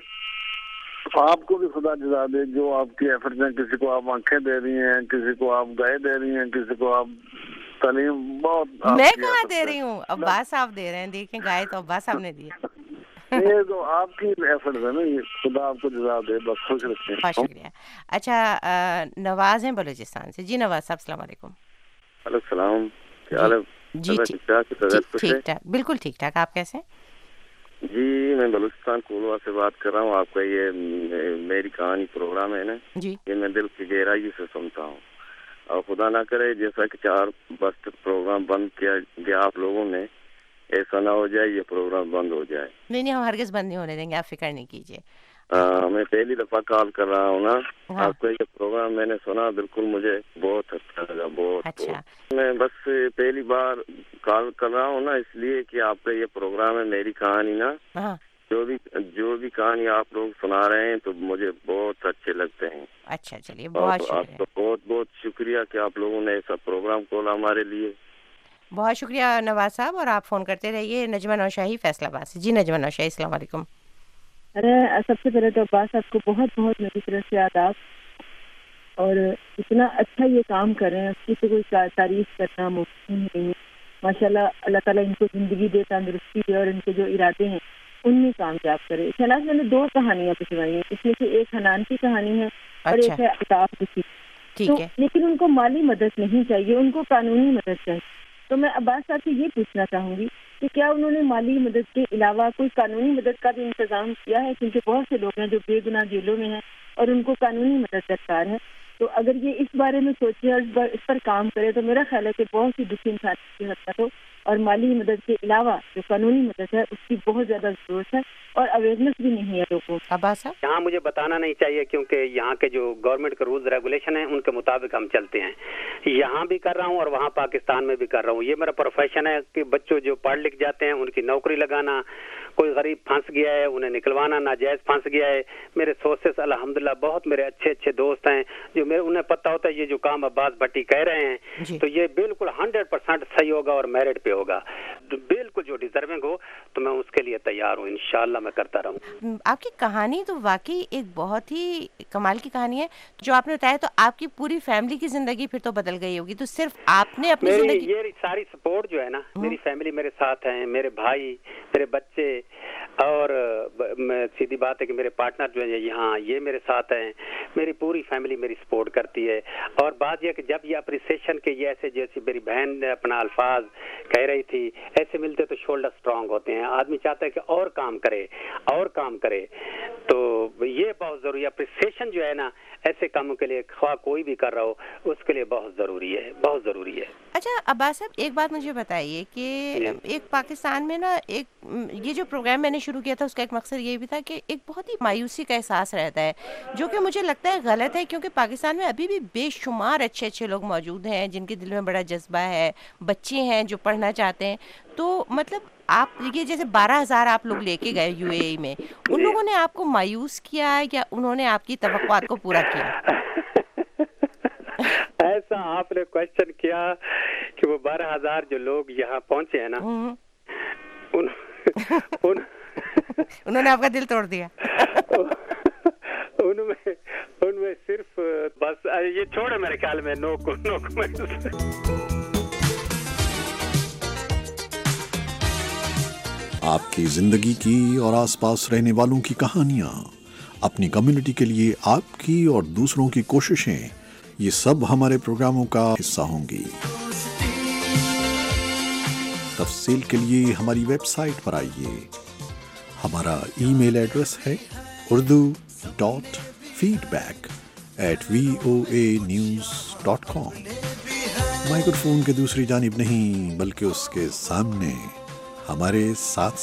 आपको भी खुदा जज़ा दे जो आपकी एफर्ट्स हैं। किसी को आप आंखें दे रही हैं, किसी को आप गाय दे रही हैं, किसी को आप तालीम। बहुत मैं कहाँ दे रही हूँ, अब्बास साहब दे रहे हैं। देखें, गाय तो अब्बास साहब ने दिया। ये तो आपकी एफर्ट्स है ना, ये खुदा आपको जज़ा दे, बस खुश रखें। बहुत शुक्रिया। अच्छा नवाज हैं बलूचिस्तान से। जी नवाज साहब, अस्सलाम वालेकुम। वालेकुम सलाम, क्या हाल है? जी ठीक ठाक, बिल्कुल ठीक ठाक। आप कैसे हैं? जी मैं बलूचिस्तान कोलवा से बात कर रहा हूँ। आपका ये मेरी कहानी प्रोग्राम है ना जी, ये मैं दिल की गहराई से सुनता हूँ। और खुदा ना करे जैसा कि 4 बस्त प्रोग्राम बंद किया गया आप लोगों ने, ऐसा ना हो जाए ये प्रोग्राम बंद हो जाए। नहीं हम हरगिज बंद नहीं होने देंगे, आप फिक्र नहीं कीजिए। मैं पहली दफा कॉल कर रहा हूँ ना। हाँ। आपका ये प्रोग्राम मैंने सुना, बिल्कुल मुझे बहुत अच्छा लगा, बहुत। अच्छा। मैं बस पहली बार कॉल कर रहा हूँ ना, इसलिए कि आपका ये प्रोग्राम है मेरी कहानी ना। हाँ। जो भी कहानी आप लोग सुना रहे हैं तो मुझे बहुत अच्छे लगते हैं। अच्छा चलिए, बहुत शुक्रिया। आपका बहुत बहुत शुक्रिया कि आप लोगों ने ऐसा प्रोग्राम खोला हमारे लिए। बहुत शुक्रिया नवाज साहब, और आप फोन करते रहिए। नजमा नौशाही फैसलाबाद से। जी नजमा नौशाही, अस्सलाम वालेकुम। अरे सबसे पहले तो अब्बास साहब को बहुत बहुत मेरी तरफ से आदाब, और इतना अच्छा ये काम कर रहे हैं, उसकी तो कोई तारीफ करना मुमकिन नहीं है। माशाल्लाह, अल्लाह ताला इनको जिंदगी दे, तंदुरुस्ती दे, और इनके जो इरादे हैं उनमें कामयाब करे। शहनाज, मैंने 2 कहानियां भिजवाई हैं, इसमें से एक हनान की कहानी है और एक है अल्ताफ की। ठीक है। लेकिन उनको माली मदद नहीं चाहिए, उनको कानूनी मदद चाहिए। تو میں عباس صاحب سے یہ پوچھنا چاہوں گی کہ کیا انہوں نے مالی مدد کے علاوہ کوئی قانونی مدد کا بھی انتظام کیا ہے، کیونکہ بہت سے لوگ ہیں جو بے گناہ جیلوں میں ہیں اور ان کو قانونی مدد درکار ہے. تو اگر یہ اس بارے میں سوچے اور اس پر کام کرے تو میرا خیال ہے کہ بہت سی دکھی انسان کی حرکت ہو، اور مالی مدد کے علاوہ جو قانونی مدد ہے اس کی بہت زیادہ ضرورت ہے اور اویئرنیس بھی نہیں ہے لوگوں کو. عباس صاحب یہاں مجھے بتانا نہیں چاہیے کیونکہ یہاں کے جو گورنمنٹ کے رولز ریگولیشن ہیں ان کے مطابق ہم چلتے ہیں. یہاں بھی کر رہا ہوں اور وہاں پاکستان میں بھی کر رہا ہوں. یہ میرا پروفیشن ہے کہ بچوں جو پڑھ لکھ جاتے ہیں ان کی نوکری لگانا، کوئی غریب پھنس گیا ہے انہیں نکلوانا، ناجائز پھنس گیا ہے. میرے سورسز الحمدللہ بہت میرے اچھے دوست ہیں جو انہیں پتہ ہوتا ہے یہ جو کام عباس بھٹی کہہ رہے ہیں تو یہ بالکل 100% صحیح ہوگا اور میرٹ پہ ہوگا. بالکل جو ڈیزرونگ ہو تو میں اس کے لیے تیار ہوں، انشاءاللہ میں کرتا رہوں. آپ کی کہانی تو واقعی ایک بہت ہی کمال کی کہانی ہے جو آپ نے بتایا. تو آپ کی پوری فیملی کی زندگی پھر تو بدل گئی ہوگی. تو صرف آپ نے اپنی زندگی، یہ ساری سپورٹ جو ہے نا، میری فیملی میرے ساتھ ہیں، میرے بھائی، میرے بچے، اور سیدھی بات ہے کہ میرے پارٹنر جو ہے یہاں یہ میرے ساتھ ہیں. میری پوری فیملی میری سپورٹ کرتی ہے. اور بات یہ کہ جب یہ اپریسیشن کے یہ ایسے جیسی میری بہن نے اپنا الفاظ کہہ رہی تھی ایسے ملتے تو شولڈر اسٹرانگ ہوتے ہیں. آدمی چاہتا ہے کہ اور کام کرے تو یہ بہت ضروری ہے. اپریسیشن جو ہے نا ایسے کاموں کے لیے خواہ کوئی بھی کر رہا ہو اس کے لیے بہت ضروری ہے. اچھا عباس صاحب ایک بات مجھے بتائیے کہ ایک پاکستان میں نا ایک یہ جو پروگرام میں نے شروع کیا تھا اس کا ایک مقصد یہ بھی تھا کہ ایک بہت ہی مایوسی کا احساس رہتا ہے جو کہ مجھے لگتا ہے غلط ہے، کیونکہ پاکستان میں ابھی بھی بے شمار اچھے لوگ موجود ہیں جن کے دل میں بڑا جذبہ ہے، بچے ہیں جو پڑھنا چاہتے ہیں. تو مطلب آپ یہ جیسے 12,000 آپ لوگ لے کے گئے یو اے ای میں، ان لوگوں نے آپ کو مایوس کیا یا انہوں نے آپ کی توقعات کو پورا کیا؟ ایسا آپ نے کوشچن کیا کہ وہ 12,000 جو لوگ یہاں پہنچے ہیں نا انہوں نے آپ کا دل توڑ دیا. ان میں صرف بس یہ چھوڑے میرے خیال میں نو کمنٹ. آپ کی زندگی کی اور آس پاس رہنے والوں کی کہانیاں، اپنی کمیونٹی کے لیے آپ کی اور دوسروں کی کوششیں، یہ سب ہمارے پروگراموں کا حصہ ہوں گی. تفصیل کے لیے ہماری ویب سائٹ پر آئیے. ہمارا ای میل ایڈریس ہے urdu.feedback@voanews.com. مائکروفون کے دوسری جانب نہیں بلکہ اس کے سامنے ہمارے ساتھ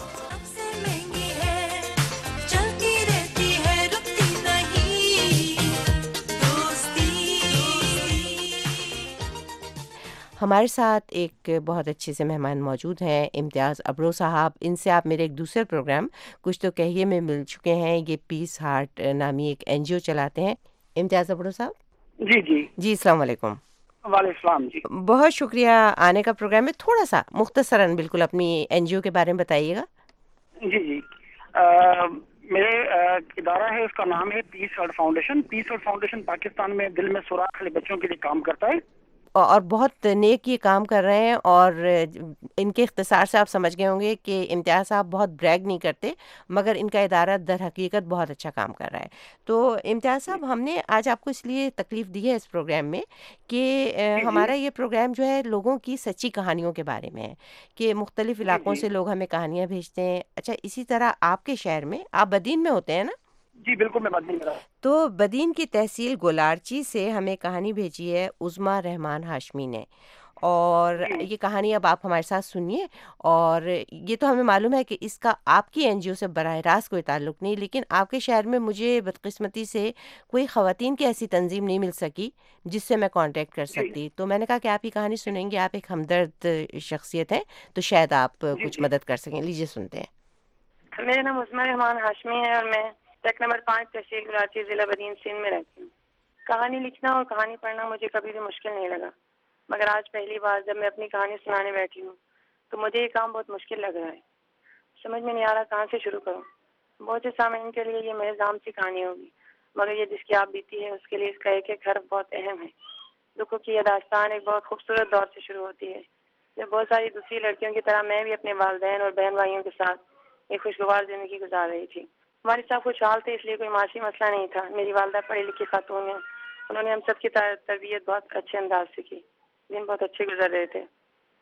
ہمارے ساتھ ایک بہت اچھے سے مہمان موجود ہیں، امتیاز ابرو صاحب. ان سے آپ میرے ایک دوسرے پروگرام کچھ تو کہیے میں مل چکے ہیں. یہ پیس ہارٹ نامی ایک NGO چلاتے ہیں. امتیاز ابرو صاحب. جی السلام علیکم. وعلیکم السلام. جی بہت شکریہ آنے کا پروگرام میں. تھوڑا سا مختصراً بالکل اپنی NGO کے بارے میں بتائیے گا. جی میرے ادارہ ہے، اس کا نام ہے peace heart foundation. Peace heart foundation Pakistan میں دل میں سوراخ والے بچوں کے لیے کام کرتا ہے اور بہت نیک یہ کام کر رہے ہیں. اور ان کے اختصار سے آپ سمجھ گئے ہوں گے کہ امتیاز صاحب بہت بریگ نہیں کرتے، مگر ان کا ادارہ در حقیقت بہت اچھا کام کر رہا ہے. تو امتیاز صاحب ہم نے آج آپ کو اس لیے تکلیف دی ہے اس پروگرام میں کہ ہمارا یہ پروگرام جو ہے لوگوں کی سچی کہانیوں کے بارے میں ہے کہ مختلف علاقوں سے لوگ ہمیں کہانیاں بھیجتے ہیں. اچھا اسی طرح آپ کے شہر میں، آپ بدین میں ہوتے ہیں نا؟ جی بالکل میں بدین میں رہا. تو بدین کی تحصیل گولارچی سے ہمیں کہانی بھیجی ہے عظمیٰ رحمان ہاشمی نے، اور یہ کہانی اب آپ ہمارے ساتھ سنیے. اور یہ تو ہمیں معلوم ہے کہ اس کا آپ کی NGO سے براہ راست کوئی تعلق نہیں، لیکن آپ کے شہر میں مجھے بدقسمتی سے کوئی خواتین کی ایسی تنظیم نہیں مل سکی جس سے میں کانٹیکٹ کر سکتی. تو میں نے کہا کہ آپ یہ کہانی سنیں گے، آپ ایک ہمدرد شخصیت ہیں تو شاید آپ کچھ مدد کر سکیں. لیجیے سنتے ہیں. میرا نام عظمیٰ رحمان ہاشمی ہے اور میں ٹیک نمبر 5 تحصیل گولاچی ضلع بدین سندھ میں رہتی ہوں. کہانی لکھنا اور کہانی پڑھنا مجھے کبھی بھی مشکل نہیں لگا، مگر آج پہلی بار جب میں اپنی کہانی سنانے بیٹھی ہوں تو مجھے یہ کام بہت مشکل لگ رہا ہے. سمجھ میں نہیں آ رہا کہاں سے شروع کروں. بہت سے سامعین کے لیے یہ محض سی کہانی ہوگی، مگر یہ جس کی آپ بیتی ہے اس کے لیے اس کا ایک حرف بہت اہم ہے. دکھوں کی یہ داستان ایک بہت خوبصورت دور سے شروع ہوتی ہے جب بہت ساری دوسری لڑکیوں کی طرح میں بھی اپنے والدین اور بہن بھائیوں کے ساتھ ایک خوشگوار زندگی گزار رہی تھی. ہمارے ساتھ خوشحال تھے اس لیے کوئی معاشی مسئلہ نہیں تھا. میری والدہ پڑھی لکھی خاتون ہیں، انہوں نے ہم سب کی تربیت بہت اچھے انداز سے کی. دن بہت اچھے گزر رہے تھے.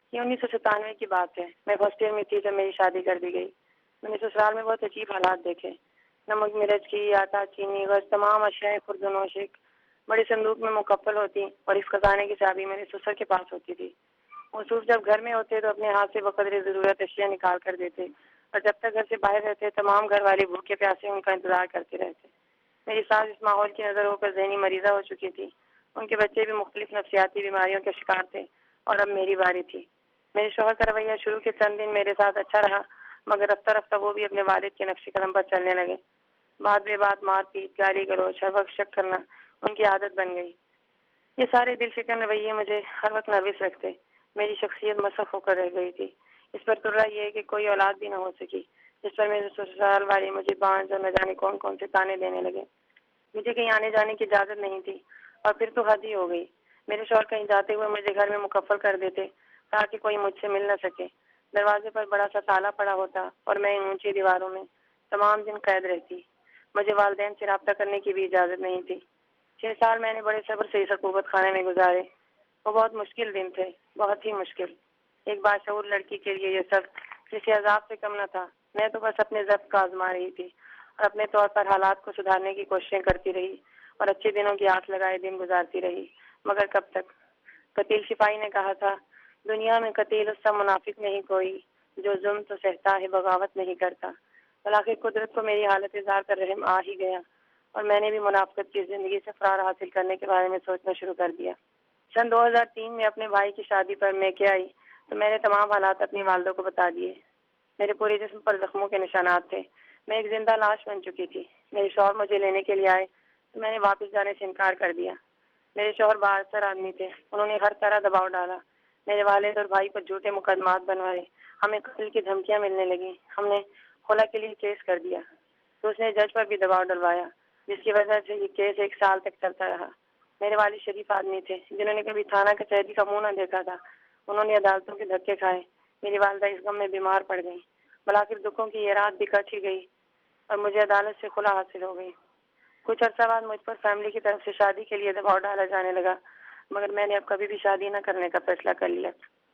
یہ 1997 کی بات ہے. میں فرسٹ ایئر میں تھی جب میری شادی کر دی گئی. میں نے سسرال میں بہت عجیب حالات دیکھے. نمک مرچ کی آٹا چینی بس تمام اشیاء خرد و نوش ایک بڑے صندوق میں مکفل ہوتی اور اس خزانے کی چابی میرے سسر کے پاس ہوتی تھی. موصوف جب گھر میں ہوتے تو اپنے ہاتھ سے بقدر ضرورت اشیاء نکال کر دیتے اور جب تک گھر سے باہر رہتے تمام گھر والے بھوکے پیاسے ان کا انتظار کرتے رہتے. میری ساس اس ماحول کی نظر ہو کر ذہنی مریضہ ہو چکی تھی. ان کے بچے بھی مختلف نفسیاتی بیماریوں کے شکار تھے اور اب میری باری تھی. میرے شوہر کا رویہ شروع کے چند دن میرے ساتھ اچھا رہا مگر رفتہ رفتہ وہ بھی اپنے والد کے نقش قدم پر چلنے لگے. بات بے بات مار پیٹ گالی گلوچ ہر وقت شک کرنا ان کی عادت بن گئی. یہ سارے دل شکن رویے مجھے ہر وقت نروس رکھتے. میری شخصیت مسخ ہو کر رہ گئی تھی. اس پر ترا یہ ہے کہ کوئی اولاد بھی نہ ہو سکی جس پر میرے سسرال والے مجھے بانجھ اور نہ جانے کون کون سے تانے دینے لگے. مجھے کہیں آنے جانے کی اجازت نہیں تھی اور پھر تو حد ہی ہو گئی. میرے شوہر کہیں جاتے ہوئے مجھے گھر میں مکفل کر دیتے تاکہ کوئی مجھ سے مل نہ سکے. دروازے پر بڑا سا تالا پڑا ہوتا اور میں ان اونچی دیواروں میں تمام دن قید رہتی. مجھے والدین سے رابطہ کرنے کی بھی اجازت نہیں تھی. 6 سال میں نے بڑے صبر سے اس عقوبت خانے میں گزارے. وہ بہت مشکل دن تھے, بہت ہی مشکل. ایک باشعور لڑکی کے لیے یہ سب کسی عذاب سے کم نہ تھا. میں تو بس اپنے ضبط کا آزما رہی تھی اور اپنے طور پر حالات کو سدھارنے کی کوششیں کرتی رہی اور اچھے دنوں کی آس لگائے دن گزارتی رہی. مگر کب تک؟ قتیل شفائی نے کہا تھا, دنیا میں قتیل اس سا منافق نہیں کوئی جو ظلم تو سہتا ہے بغاوت نہیں کرتا. بلاخر قدرت کو میری حالت اظہار پر رحم آ ہی گیا اور میں نے بھی منافقت کی زندگی سے فرار حاصل کرنے کے بارے میں سوچنا شروع کر دیا. سن 2003 میں اپنے بھائی کی شادی پر میں کیا آئی تو میں نے تمام حالات اپنی والدہ کو بتا دیے. میرے پورے جسم پر زخموں کے نشانات تھے. میں ایک زندہ لاش بن چکی تھی. میرے شوہر مجھے لینے کے لیے آئے تو میں نے واپس جانے سے انکار کر دیا. میرے شوہر بااثر آدمی تھے. انہوں نے ہر طرح دباؤ ڈالا. میرے والد اور بھائی پر جھوٹے مقدمات بنوائے. ہمیں قتل کی دھمکیاں ملنے لگیں. ہم نے خلا کے لیے کیس کر دیا تو اس نے جج پر بھی دباؤ ڈلوایا جس کی وجہ سے یہ کیس 1 سال تک چلتا رہا. میرے والد شریف آدمی تھے جنہوں نے کبھی تھانہ کچہری کا منہ نہ دیکھا تھا. انہوں نے عدالتوں کے دھکے کھائے. میری والدہ اس غم میں بیمار پڑ گئی. بلاخر دکھوں کی یہ رات بھی کٹ ہی گئی اور مجھے عدالت سے خلا حاصل ہو گئی. کچھ عرصہ بعد مجھ پر فیملی کی طرف سے شادی کے لیے دباؤ ڈالا جانے لگا مگر میں نے اب کبھی بھی شادی نہ کرنے کا فیصلہ کر لیا.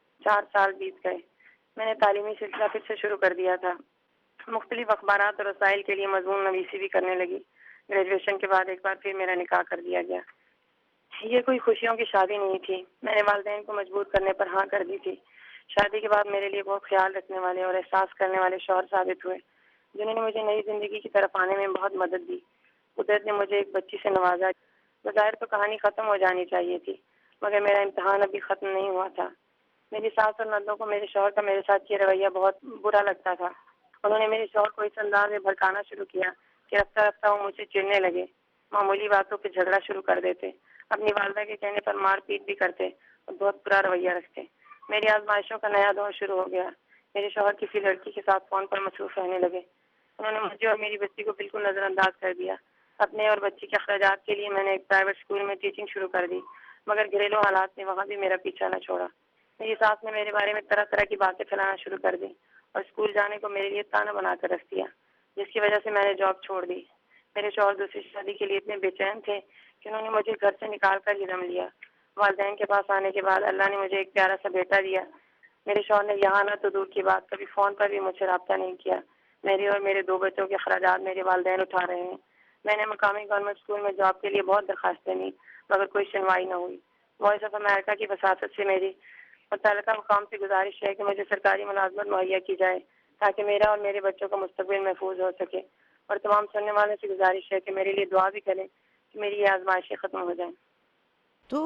4 سال بیت گئے. میں نے تعلیمی سلسلہ پھر سے شروع کر دیا تھا. مختلف اخبارات اور رسائل کے لیے مضمون نویسی بھی کرنے لگی. گریجویشن کے بعد ایک بار پھر میرا نکاح کر دیا گیا. یہ کوئی خوشیوں کی شادی نہیں تھی. میں نے والدین کو مجبور کرنے پر ہاں کر دی تھی. شادی کے بعد میرے لیے بہت خیال رکھنے والے اور احساس کرنے والے شوہر ثابت ہوئے جنہوں نے مجھے نئی زندگی کی طرف آنے میں بہت مدد دی. قدرت نے مجھے ایک بچی سے نوازا. بظاہر تو کہانی ختم ہو جانی چاہیے تھی مگر میرا امتحان ابھی ختم نہیں ہوا تھا. میری ساس اور نندوں کو میرے شوہر کا میرے ساتھ یہ رویہ بہت برا لگتا تھا. انہوں نے میرے شوہر کو اس انداز میں بھڑکانا شروع کیا کہ رفتہ رفتہ وہ مجھے چڑھنے لگے. معمولی باتوں پہ جھگڑا شروع کر دیتے. اپنی والدہ کے کہنے پر مار پیٹ بھی کرتے اور بہت برا رویہ رکھتے. میری آزمائشوں کا نیا دور شروع ہو گیا. میرے شوہر کسی لڑکی کے ساتھ فون پر مصروف رہنے لگے. انہوں نے مجھے اور میری بچی کو بالکل نظر انداز کر دیا. اپنے اور بچی کے اخراجات کے لیے میں نے ایک پرائیویٹ اسکول میں ٹیچنگ شروع کر دی مگر گھریلو حالات نے وہاں بھی میرا پیچھا نہ چھوڑا. میری ساس نے میرے بارے میں طرح طرح کی باتیں پھیلانا شروع کر دی اور اسکول جانے کو میرے لیے تانا بنا کر رکھ دیا جس کی وجہ سے میں نے جاب چھوڑ دی. میرے شوہر دوسری شادی کے لیے اتنے بے چین تھے کہ انہوں نے مجھے گھر سے نکال کر ہی دم لیا. والدین کے پاس آنے کے بعد اللہ نے مجھے ایک پیارا سا بیٹا دیا. میرے شوہر نے یہاں نہ تو دور کی بات کبھی فون پر بھی مجھ سے رابطہ نہیں کیا. میرے اور میرے 2 بچوں کے اخراجات میرے والدین اٹھا رہے ہیں. میں نے مقامی گورنمنٹ اسکول میں جاب کے لیے بہت درخواستیں دی مگر کوئی سنوائی نہ ہوئی. وائس آف امریکہ کی وساطت سے میری متعلقہ مقام سے گزارش ہے کہ مجھے سرکاری ملازمت مہیا کی جائے تاکہ میرا اور میرے بچوں کا مستقبل محفوظ ہو سکے. اور تمام سننے والوں سے گزارش ہے کہ میرے لیے دعا بھی کریں کہ میری یہ آزمائشیں ختم ہو جائیں. تو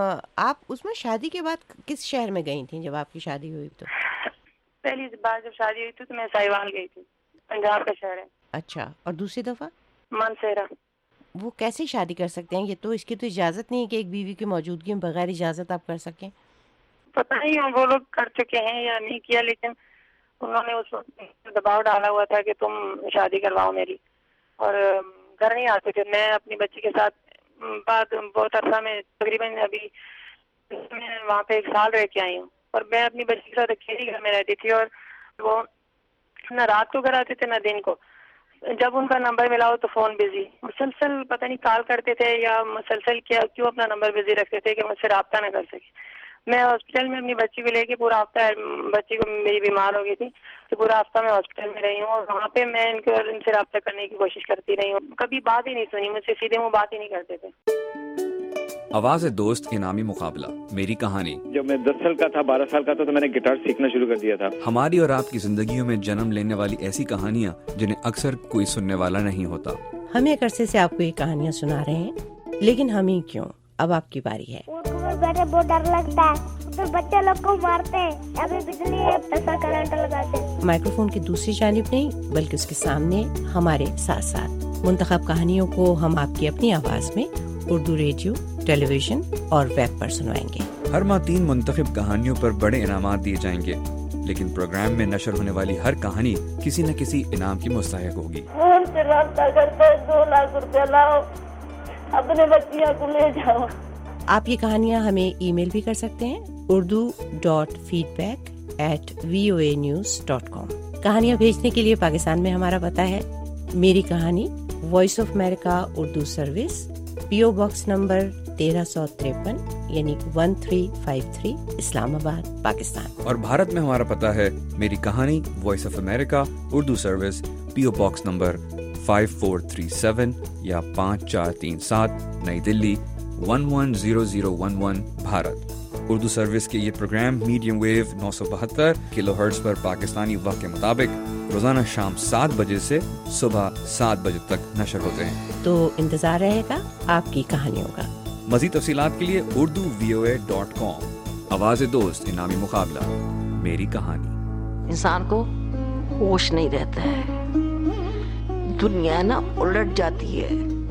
آپ اس میں شادی کے بعد کس شہر میں گئی تھیں جب آپ کی شادی ہوئی؟ تو پہلی بار جب شادی ہوئی تھی تو میں سائیوال گئی تھی. پنجاب کا شہر ہے. اچھا. اور دوسری دفعہ مانسیرا. وہ کیسے شادی کر سکتے ہیں؟ یہ تو اس کی تو اجازت نہیں ہے کہ ایک بیوی کی موجودگی میں بغیر اجازت آپ کر سکیں. پتہ نہیں وہ لوگ کر چکے ہیں یا نہیں کیا لیکن انہوں نے اس وقت دباؤ ڈالا ہوا تھا کہ تم شادی کرواؤ میری اور گھر نہیں آتے تھے. میں اپنی بچی کے ساتھ بعد بہت عرصہ میں تقریباً ابھی میں وہاں پہ 1 سال رہ کے آئی ہوں اور میں اپنی بچی کے ساتھ اکیلی گھر میں رہتی تھی اور وہ نہ رات کو گھر آتے تھے نہ دن کو. جب ان کا نمبر ملاؤ تو فون بزی. مسلسل پتہ نہیں کال کرتے تھے یا مسلسل کیوں اپنا نمبر بزی رکھتے تھے کہ مجھ سے رابطہ نہ کر سکے. میں ہاسپٹل میں اپنی بچی کو لے کے پورا ہفتہ، بچی کو میری بیمار ہو گئی تھی تو پورا ہفتہ میں ہاسپٹل میں رہی ہوں، اور وہاں پہ میں ان سے رابطہ کرنے کی کوشش کرتی رہی ہوں. کبھی بات ہی نہیں سنی مجھ سے، سیدھے وہ بات ہی نہیں کرتے تھے. آواز دوست انعامی مقابلہ میری کہانی. جب میں 10 سال کا تھا، 12 سال کا تھا تو میں نے گٹار سیکھنا شروع کر دیا تھا. ہماری اور آپ کی زندگیوں میں جنم لینے والی ایسی کہانیاں جنہیں اکثر کوئی سننے والا نہیں ہوتا. ہم ایک عرصے سے آپ کو یہ کہانیاں سنا رہے ہیں، لیکن ہم ہی کیوں، اب آپ کی باری ہے. بیٹھے بہت ڈر لگتا ہے، تو بچے لوگ کو مارتے ہیں، ابھی بجلی ایسا کرنٹ لگاتے ہیں. مائکروفون کی دوسری جانب نہیں بلکہ اس کے سامنے ہمارے ساتھ ساتھ منتخب کہانیوں کو ہم آپ کی اپنی آواز میں اردو ریڈیو، ٹیلی ویژن اور ویب پر سنوائیں گے. ہر ماہ 3 منتخب کہانیوں پر بڑے انعامات دیے جائیں گے، لیکن پروگرام میں نشر ہونے والی ہر کہانی کسی نہ کسی انعام کی مستحق ہوگی. فون سے رابطہ کرتے 2 لاکھ روپے لاؤ، اپنے بچیاں کو لے جاؤ. آپ یہ کہانیاں ہمیں ای میل بھی کر سکتے ہیں urdu.feedback@voanews.com. کہانیاں بھیجنے کے لیے پاکستان میں ہمارا پتہ ہے Meri Kahani, voice of America Urdu service, PO box number 1353 یعنی 1353 اسلام آباد، پاکستان. اور بھارت میں ہمارا پتہ ہے Meri Kahani, voice of America Urdu service, PO box number 5437 یا 5437 نئی دلی 110011 بھارت. اردو سروس کے یہ programme medium wave 972 kilohertz پر پاکستانی وقت کے مطابق روزانہ شام 7 بجے سے صبح 7 بجے تک نشر ہوتے ہیں. تو انتظار رہے گا آپ کی کہانیوں کا. مزید تفصیلات کے لیے urduvoa.com. آواز دوست انعامی مقابلہ میری کہانی. انسان کو ہوش نہیں رہتا ہے، دنیا نا الٹ جاتی ہے.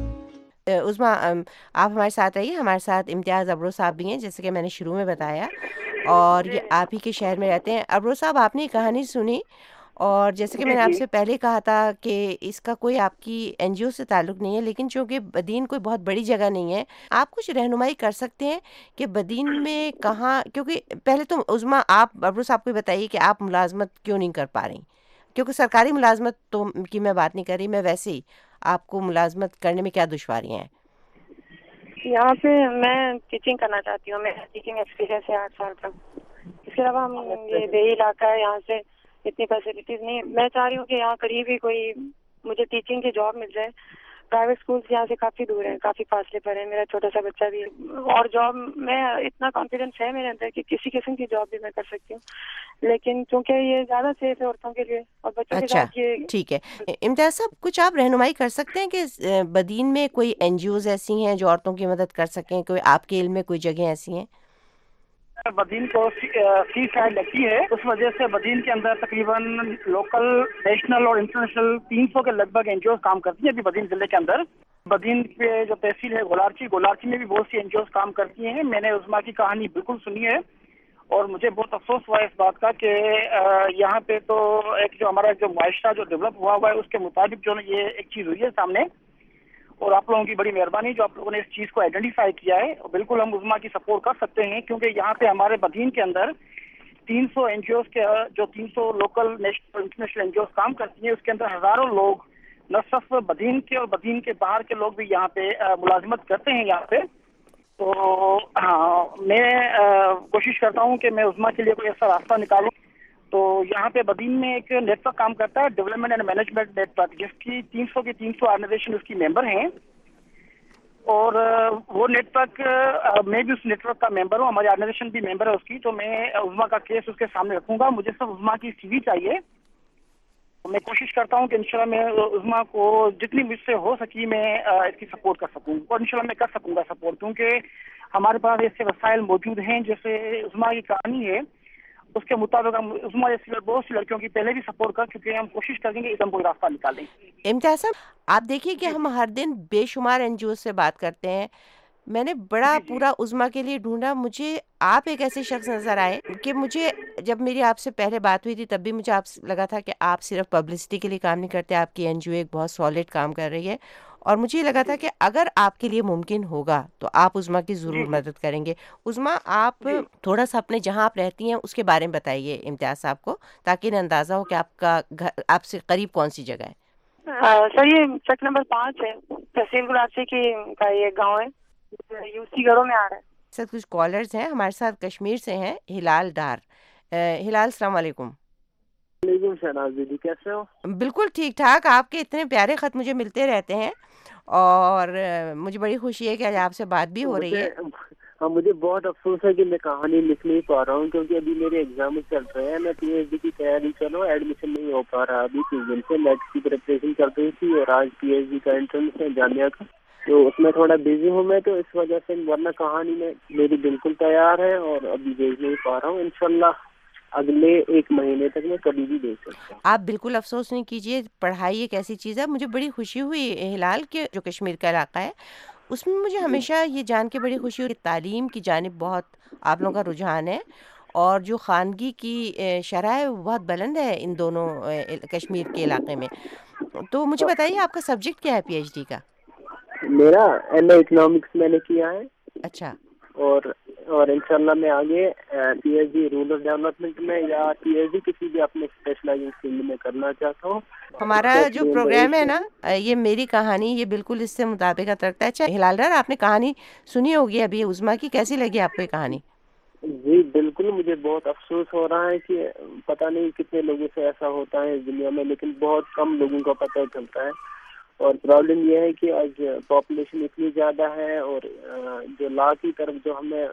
عظمیٰ آپ ہمارے ساتھ رہیے. ہمارے ساتھ امتیاز ابرو صاحب بھی ہیں، جیسے کہ میں نے شروع میں بتایا، اور یہ آپ ہی کے شہر میں رہتے ہیں. ابرو صاحب، آپ نے یہ کہانی سنی، اور جیسے کہ میں نے آپ سے پہلے کہا تھا کہ اس کا کوئی آپ کی NGO سے تعلق نہیں ہے، لیکن چونکہ بدین کوئی بہت بڑی جگہ نہیں ہے، آپ کچھ رہنمائی کر سکتے ہیں کہ بدین میں کہاں، کیونکہ پہلے تو عظمیٰ آپ ابرو صاحب کو بتائیے کہ آپ ملازمت کیوں نہیں کر پا رہی، کیونکہ سرکاری ملازمت تو کی میں بات نہیں کر رہی، میں ویسے ہی آپ کو ملازمت کرنے میں کیا دشواریاں ہیں؟ یہاں پہ میں ٹیچنگ کرنا چاہتی ہوں، میرا ٹیچنگ ایکسپیرینس ہے 8 سال کا. اس کے علاوہ یہ دیہی علاقہ ہے، یہاں سے اتنی فیسلٹیز نہیں. میں چاہ رہی ہوں کہ یہاں قریب ہی کوئی مجھے ٹیچنگ کی جاب مل جائے. پرائیویٹ اسکولس یہاں سے کافی دور ہیں، کافی فاصلے پر ہیں، میرا چھوٹا سا بچہ بھی ہے، اور جاب میں اتنا کانفیڈینس ہے میرے اندر کہ کسی قسم کی جاب بھی میں کر سکتی ہوں، لیکن چونکہ یہ زیادہ سیف ہے عورتوں کے لیے اور بچوں کے ساتھ. یہ ٹھیک ہے. امتیاز صاحب، کچھ آپ رہنمائی کر سکتے ہیں کہ بدین میں کوئی NGOs ایسی ہیں جو عورتوں کی مدد کر سکیں؟ کوئی آپ کے علم میں کوئی جگہیں ایسی ہیں؟ بدین کو سی سائڈ لگتی ہے، اس وجہ سے بدین کے اندر تقریباً لوکل، نیشنل اور انٹرنیشنل 300 کے لگ بھگ NGOs کام کرتی ہیں ابھی بدین ضلع کے اندر. بدین پہ جو تحصیل ہے گولارچی میں بھی بہت سی NGOs کام کرتی ہیں. میں نے عظمیٰ کی کہانی بالکل سنی ہے، اور مجھے بہت افسوس ہوا اس بات کا کہ یہاں پہ تو ایک جو ہمارا جو معاشرہ جو ڈیولپ ہوا ہے اس کے مطابق جو یہ ایک چیز ہوئی ہے سامنے، اور آپ لوگوں کی بڑی مہربانی جو آپ لوگوں نے اس چیز کو آئیڈینٹیفائی کیا ہے. بالکل ہم عظمیٰ کی سپورٹ کر سکتے ہیں، کیونکہ یہاں پہ ہمارے بدین کے اندر 300 NGOs کے جو 300 لوکل، نیشنل اور انٹرنیشنل NGOs کام کرتی ہیں، اس کے اندر ہزاروں لوگ نہ صرف بدین کے اور بدین کے باہر کے لوگ بھی یہاں پہ ملازمت کرتے ہیں یہاں پہ. تو ہاں، میں کوشش کرتا ہوں کہ میں عظمیٰ کے لیے کوئی ایسا راستہ نکالوں. تو یہاں پہ بدین میں ایک نیٹ ورک کام کرتا ہے، development and management network, جس کی 300 کی 300 آرگنائزیشن اس کی ممبر ہیں. اور وہ نیٹ ورک، میں بھی اس نیٹ ورک کا ممبر ہوں، ہماری آرگنائزیشن بھی ممبر ہے اس کی. تو میں عظمیٰ کا کیس اس کے سامنے رکھوں گا. مجھے صرف عظمیٰ کی CV چاہیے. میں کوشش کرتا ہوں کہ انشاءاللہ میں عظمیٰ کو جتنی مجھ سے ہو سکی میں اس کی سپورٹ کر سکوں، اور انشاءاللہ میں کر سکوں گا سپورٹ، کیونکہ ہمارے پاس ایسے وسائل موجود ہیں. جیسے عظمیٰ کی کہانی ہے، اس کے مطابق ہم عظمیٰ جیسی بہت سی لڑکیوں کی پہلے بھی سپورٹ کر چکے ہیں. ہم کوشش کریں گے کہ ہم کوئی راستہ نکالیں. امتیاز صاحب، آپ دیکھیے کہ ہم ہر دن بے شمار NGOs سے بات کرتے ہیں. میں نے بڑا پورا عظمیٰ کے لیے ڈھونڈا، مجھے آپ ایک ایسے شخص نظر آئے کہ مجھے، جب میری آپ سے پہلے بات ہوئی تھی تب بھی مجھے آپ لگا تھا کہ آپ صرف پبلسٹی کے لیے کام نہیں کرتے، آپ کی NGO ایک بہت سالڈ کام کر رہی ہے، اور مجھے یہ لگا تھا کہ اگر آپ کے لیے ممکن ہوگا تو آپ عظمیٰ کی ضرور مدد کریں گے. عظمیٰ، آپ تھوڑا سا اپنے جہاں آپ رہتی ہیں اس کے بارے میں بتائیے امتیاز صاحب کو، تاکہ انہیں اندازہ ہو کہ آپ کا گھر آپ سے قریب کون سی جگہ ہے. سر، یہ چک نمبر 5 ہے، تحصیل گولارچی کی کا یہ گاؤں ہے، UC گھروں میں آ رہا ہے. ساتھ کچھ کالرز ہیں ہمارے ساتھ کشمیر سے ہیں. ہلال ڈار. ہلال السلام علیکم. وعلیکم شہناز دیدی, کیسے ہو؟ بالکل ٹھیک ٹھاک. آپ کے اتنے پیارے خط مجھے ملتے رہتے ہیں اور مجھے بڑی خوشی ہے کہ آج آپ سے بات بھی ہو رہی ہے. ہاں, مجھے بہت افسوس ہے کہ میں کہانی لکھ نہیں پا رہا ہوں کیونکہ ابھی میرے ایگزام چل رہے ہیں. میں پی ایچ ڈی کی تیاری کر رہا ہوں, ایڈمیشن نہیں ہو پا رہا ابھی کچھ دن سے. نیٹ کی پریپریشن کر رہی تھی اور آج پی ایچ ڈی کا انٹرنس ہے جامعہ کا, تو اس میں تھوڑا بزی ہوں میں, تو اس وجہ سے ورنہ کہانی میں میری بالکل تیار ہے اور ابھی بھیج نہیں پا رہا ہوں. انشاءاللہ اگلے 1 مہینے تک میں کبھی بھی بھیج سکتا ہوں. آپ بالکل افسوس نہیں کیجیے, پڑھائی ایک ایسی چیز ہے. مجھے بڑی خوشی ہوئی ہلال کے جو کشمیر کا علاقہ ہے اس میں مجھے ہمیشہ یہ جان کے بڑی خوشی ہوئی کہ تعلیم کی جانب بہت آپ لوگوں کا رجحان ہے اور جو خواندگی کی شرح ہے وہ بہت بلند ہے ان دونوں کشمیر کے علاقے میں. تو مجھے بتائیے آپ کا سبجیکٹ کیا ہے پی ایچ ڈی کا؟ میرا ایم اے اکنامکس میں نے کیا ہے. اچھا. اور انشاءاللہ میں آگے P H D rural development میں یا پی ایچ ڈی کسی بھی اپنے اسپیشلائزنگ فیلڈ میں کرنا چاہتا ہوں. ہمارا جو پروگرام ہے نا یہ میری کہانی, یہ بالکل اس سے مطابقت رکھتا ہے. اچھا ہلال ڈار, آپ نے کہانی سنی ہوگی ابھی عظمیٰ کی, کیسی لگی آپ کو یہ کہانی؟ جی بالکل, مجھے بہت افسوس ہو رہا ہے کہ پتہ نہیں کتنے لوگوں سے ایسا ہوتا ہے اس دنیا میں, لیکن بہت کم لوگوں کا پتہ چلتا ہے. اور پرابلم یہ ہے کہ آج پاپولیشن اتنی زیادہ ہے اور جو لا کی طرف جو ہمیں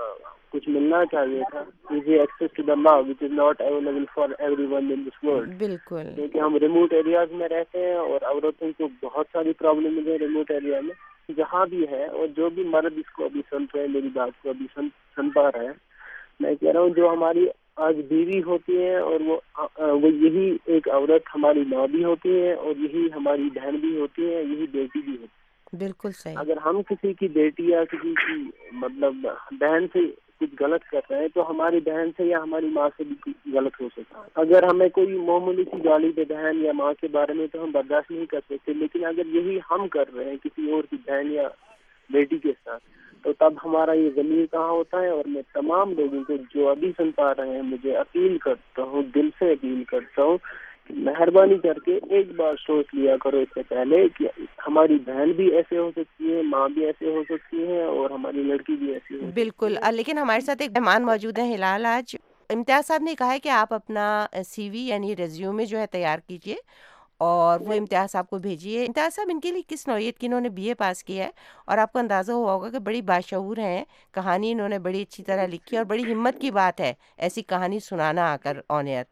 کچھ ملنا چاہیے تھا, easy access to the law which is not available for everyone in this world. بالکل, کیونکہ ہم ریموٹ ایریاز میں رہتے ہیں اور عورتوں کو بہت ساری پرابلم ہے ریموٹ ایریا میں جہاں بھی ہے. اور جو بھی مرد اس کو ابھی سن رہے ہیں, میری بات کو ابھی سن پا رہے ہیں, میں کہہ رہا ہوں جو ہماری آج بیوی ہوتی ہے اور وہ یہی ایک عورت ہماری ماں بھی ہوتی ہے اور یہی ہماری بہن بھی ہوتی ہے, یہی بیٹی بھی ہوتی ہے. بالکل صحیح. اگر ہم کسی کی بیٹی یا کسی کی مطلب بہن سے کچھ غلط کر رہے ہیں تو ہماری بہن سے یا ہماری ماں سے بھی غلط ہو سکتا ہے. اگر ہمیں کوئی معمولی سی گالی دے بہن یا ماں کے بارے میں تو ہم برداشت نہیں کر سکتے, لیکن اگر یہی ہم کر رہے ہیں کسی اور کی بہن یا بیٹی کے ساتھ تو تب ہمارا یہ ضمیر کہاں ہوتا ہے. اور میں تمام لوگوں کو جو ابھی سن پا رہے ہیں مجھے اپیل کرتا ہوں, دل سے اپیل کرتا ہوں کہ مہربانی کر کے ایک بار سوچ لیا کرو اس سے پہلے کہ ہماری بہن بھی ایسے ہو سکتی ہے, ماں بھی ایسے ہو سکتی ہے اور ہماری لڑکی بھی ایسی ہو. بالکل. لیکن ہمارے ساتھ ایک مہمان موجود ہیں ہلال. آج امتیاز صاحب نے کہا ہے کہ آپ اپنا سی وی یعنی ریزیومے جو ہے تیار کیجیے اور وہ امتیاز صاحب کو بھیجیے. امتیاز صاحب ان کے لیے کس نوعیت کی, انہوں نے بی اے پاس کیا ہے اور آپ کو اندازہ ہوا ہوگا کہ بڑی باشعور ہیں, کہانی انہوں نے بڑی اچھی طرح لکھی اور بڑی ہمت کی بات ہے ایسی کہانی سنانا آ کر آن ایئر.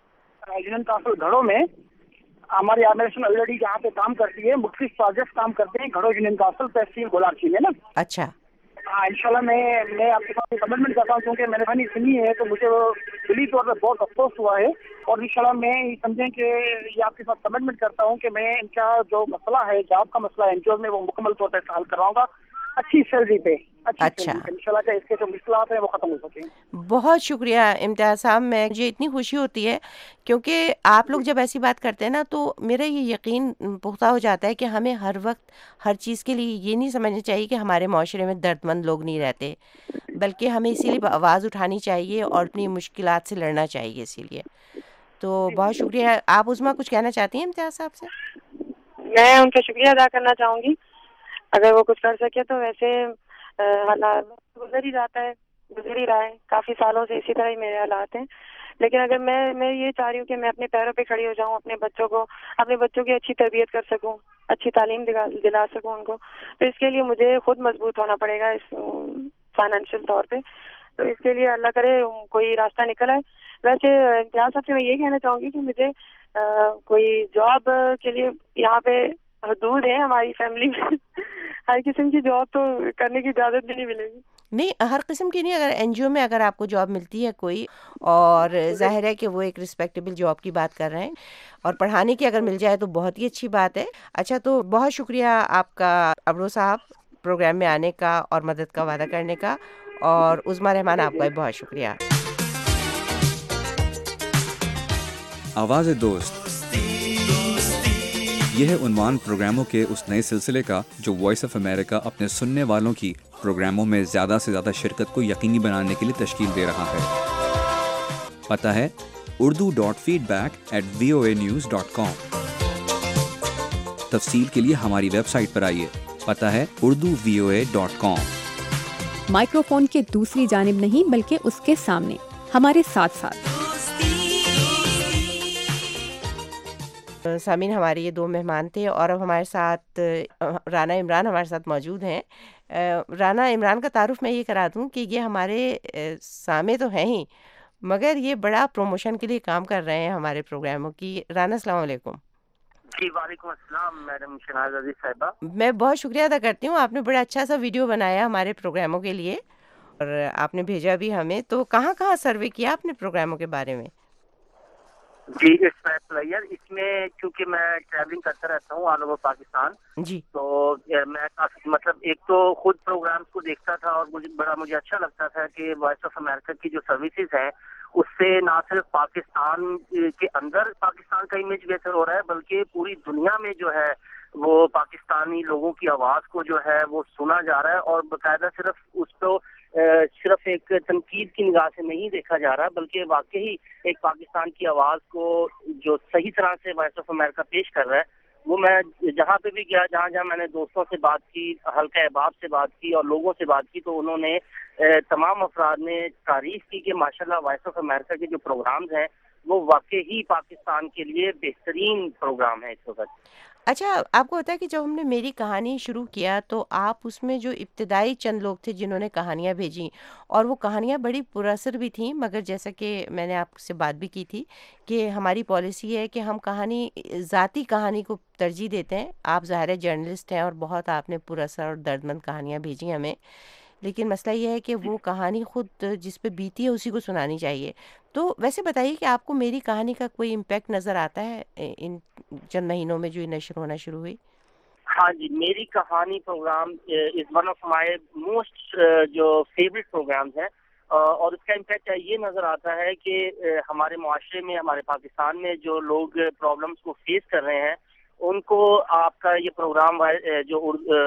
یونین کونسل گھڑوں میں ہماری آرگنائزیشن آلریڈی جہاں پہ کام کرتی ہے, مختلف پروجیکٹ کام کرتے ہیں گھڑوں یونین کونسل تحصیل گولاچی میں نا. اچھا. ہاں انشاءاللہ میں آپ کے ساتھ کمٹمنٹ کرتا ہوں کیونکہ میں نے کہانی سنی ہے تو مجھے وہ دلی طور پہ بہت افسوس ہوا ہے. اور انشاءاللہ میں یہ سمجھیں کہ یہ آپ کے ساتھ کمٹمنٹ کرتا ہوں کہ میں ان کا جو مسئلہ ہے, جاب کا مسئلہ ہے این جی او میں, وہ مکمل طور پہ حل کراؤں گا اچھی سیلری پہ. اچھا, انشاءاللہ کہ اس کے جو مشکلات ہیں وہ ختم ہو سکیں. بہت شکریہ امتیاز صاحب. مجھے اتنی خوشی ہوتی ہے کیونکہ آپ لوگ جب ایسی بات کرتے ہیں نا تو میرا یہ یقین پختہ ہو جاتا ہے کہ ہمیں ہر وقت ہر چیز کے لیے یہ نہیں سمجھنا چاہیے کہ ہمارے معاشرے میں درد مند لوگ نہیں رہتے, بلکہ ہمیں اسی لیے آواز اٹھانی چاہیے اور اپنی مشکلات سے لڑنا چاہیے. اسی لیے تو بہت شکریہ. آپ عظمیٰ کچھ کہنا چاہتی ہیں امتیاز صاحب سے؟ میں ان کا شکریہ ادا کرنا چاہوں گی اگر وہ کچھ کر سکے تو. ویسے حالات گزر ہی رہا ہے, کافی سالوں سے اسی طرح ہی میرے حالات ہیں, لیکن اگر میں یہ چاہ رہی ہوں کہ میں اپنے پیروں پہ کھڑی ہو جاؤں, اپنے بچوں کی اچھی تربیت کر سکوں, اچھی تعلیم دلا سکوں ان کو, تو اس کے لیے مجھے خود مضبوط ہونا پڑے گا اس فائنینشیل طور پہ. تو اس کے لیے اللہ کرے کوئی راستہ نکل آئے. ویسے امتیاز صاحب سے میں یہ کہنا چاہوں گی کہ مجھے کوئی جاب کے لیے یہاں پہ حدود ہے ہماری فیملی میں, ہر قسم کی جاب تو کرنے کی اجازت بھی نہیں ملے گی. نہیں, ہر قسم کی نہیں. اگر این جی او میں اگر آپ کو جاب ملتی ہے کوئی, اور ظاہر ہے کہ وہ ایک رسپیکٹیبل جاب کی بات کر رہے ہیں, اور پڑھانے کی اگر مل جائے تو بہت ہی اچھی بات ہے. اچھا, تو بہت شکریہ آپ کا ابرو صاحب پروگرام میں آنے کا اور مدد کا وعدہ کرنے کا, اور عظمیٰ رحمان آپ کا بہت شکریہ. آواز دوست, یہ ہے عنوان پروگراموں کے اس نئے سلسلے کا جو وائس آف امریکہ اپنے سننے والوں کی پروگراموں میں زیادہ سے زیادہ شرکت کو یقینی بنانے کے لیے تشکیل دے رہا ہے. پتہ ہے urdu.feedback@voanews.com. تفصیل کے لیے ہماری ویب سائٹ پر آئیے. پتہ ہے urduvoa.com. माइक्रोफोन के दूसरी जानिब नहीं बल्कि उसके सामने हमारे साथ साथ। सामीन, हमारे ये 2 मेहमान थे और अब हमारे साथ राना इमरान हमारे साथ मौजूद हैं। राना इमरान का तारुफ मैं ये करा दूं कि ये हमारे सामे तो हैं ही, मगर ये बड़ा प्रमोशन के लिए काम कर रहे हैं हमारे प्रोग्रामों की। राना, अस्सलाम वालेकुम। जी वालेकुम अस्सलाम मैडम शहनाज अजीज साहिबा। मैं बहुत शुक्रिया अदा करती हूँ, आपने बड़ा अच्छा सा वीडियो बनाया हमारे प्रोग्रामों के लिए और आपने भेजा भी हमें। तो कहाँ कहाँ सर्वे किया आपने प्रोग्रामों के बारे में? जी, इट्स माय प्लेयर। इसमें चूंकि मैं ट्रैवलिंग करता रहता हूँ ऑल ओवर पाकिस्तान जी, तो मैं काफी मतलब एक तो खुद प्रोग्राम्स को देखता था और मुझे अच्छा लगता था कि वॉइस ऑफ अमेरिका की जो सर्विसेज हैं उससे ना सिर्फ पाकिस्तान के अंदर पाकिस्तान का इमेज बेहतर हो रहा है बल्कि पूरी दुनिया में जो है वो पाकिस्तानी लोगों की आवाज को जो है वो सुना जा रहा है और बाकायदा सिर्फ उसको सिर्फ एक तनकीद की निगाह से नहीं देखा जा रहा बल्कि वाकई एक पाकिस्तान की आवाज को जो सही तरह से वॉइस ऑफ अमेरिका पेश कर रहा है वो मैं जहाँ पे भी गया जहाँ जहाँ मैंने दोस्तों से बात की, हल्का अहबाब से बात की और लोगों से बात की तो उन्होंने तमाम अफराद ने तारीफ की कि माशाल्लाह वॉइस ऑफ अमेरिका के जो प्रोग्राम्स हैं वो वाकई ही पाकिस्तान के लिए बेहतरीन प्रोग्राम है इस वक्त। अच्छा, आपको पता है कि जब हमने मेरी कहानी शुरू किया तो आप उसमें जो इब्तिदाई चंद लोग थे जिन्होंने कहानियाँ भेजी और वो कहानियाँ बड़ी पुरअसर भी थीं, मगर जैसा कि मैंने आपसे बात भी की थी कि हमारी पॉलिसी है कि हम ज़ाती कहानी को तरजीह देते हैं। आप ज़ाहिर है जर्नलिस्ट हैं और बहुत आपने पुरअसर और दर्दमंद कहानियाँ भेजी हमें, लेकिन मसला ये है कि वो कहानी खुद जिस पे बीती है उसी को सुनानी चाहिए। तो वैसे बताइए कि आपको मेरी कहानी का कोई इम्पैक्ट नज़र आता है इन चंद महीनों में जो ये नशर होना शुरू हुई? हाँ जी, Meri Kahani programme is one of my most जो फेवरेट प्रोग्राम्स हैं और इसका इम्पैक्ट ये नज़र आता है कि हमारे मुआशरे में हमारे पाकिस्तान में जो लोग प्रॉब्लम्स को फेस कर रहे हैं उनको आपका ये प्रोग्राम जो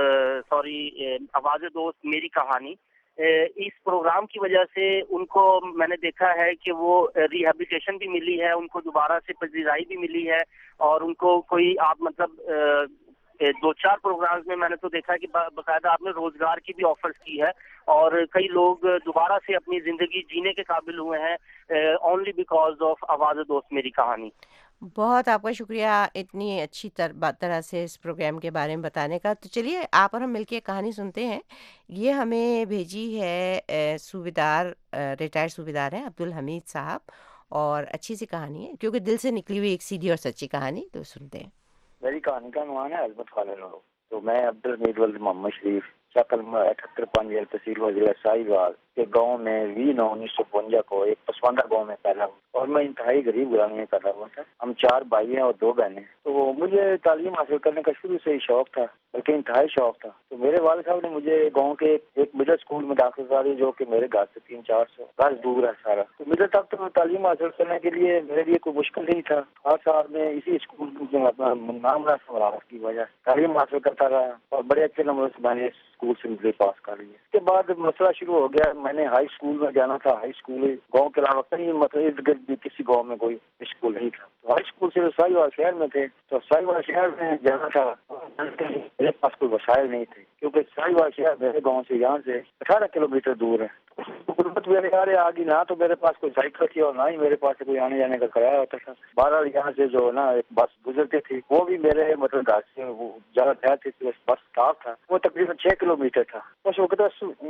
आवाज़ दोस्त मेरी कहानी इस प्रोग्राम की वजह से उनको मैंने देखा है कि वो रिहेबिलिटेशन भी मिली है, उनको दोबारा से पजीराई भी मिली है और उनको कोई आप मतलब 2-4 प्रोग्राम्स में मैंने तो देखा है कि बाकायदा आपने रोजगार की भी ऑफर्स की है और कई लोग दोबारा से अपनी जिंदगी जीने के काबिल हुए हैं ओनली बिकॉज ऑफ आवाज़ दोस्त मेरी कहानी। बहुत आपका शुक्रिया इतनी अच्छी तरह से इस प्रोग्राम के बारे में बताने का। तो चलिए आप और हम मिलके कहानी सुनते हैं। ये हमें भेजी है सूबेदार, रिटायर्ड सूबेदार हैं अब्दुल हमीद साहब और अच्छी सी कहानी है क्योंकि दिल से निकली हुई एक सीधी और सच्ची कहानी। तो सुनते हैं। मेरी कहानी का नाम है अजमत खालिद। तो मैं अब्दुल हमीद वल्द मोहम्मद शरीफ शक्ल 78 तहसील वजीर साहिवाल के गांव में 20/9/1952 को एक पसमानदा गांव में पैदा हुआ और मैं इंतहाई गरीब गुलामी में पैदा हुआ था। हम 4 भाई हैं और 2 बहनें। तो मुझे तालीम हासिल करने का शुरू से ही शौक था, बल्कि इंतहाई शौक था। तो मेरे वालिद साहब ने मुझे गांव के एक मिडिल स्कूल में दाखिल करा दी जो कि मेरे घर से 300-400 गज दूर है सारा। तो मिडिल तक तो तालीम हासिल करने के लिए मेरे लिए कोई मुश्किल नहीं था। 8 साल में इसी स्कूल में अपना नाम रहा की वजह तालीम हासिल करता रहा और बड़े अच्छे नंबर से मैंने स्कूल से मुझे पास कर लिया। इसके बाद मसला शुरू हो गया, मैंने हाई स्कूल में जाना था। हाई स्कूल गांव के अलावा कहीं मतलब इर्द गिर्द भी किसी गांव में कोई स्कूल नहीं था। तो हाई स्कूल से साहिवाल शहर में थे, तो साहिवाल शहर में जाना था, मेरे पास कोई वसाइल नहीं थे क्योंकि साहिवाल शहर मेरे गाँव से यहाँ से 18 किलोमीटर दूर है। गुर्बत मेरे यार आ गई ना, तो मेरे पास कोई साइकिल थी और ना ही मेरे पास कोई आने जाने का किराया होता था। 12 यहाँ से जो ना एक बस गुजरती थी, वो भी मेरे मतलब घर से वो ज्यादा तैयार थी, बस स्टाफ था, वो तकरीबन 6 किलोमीटर था। उस वक्त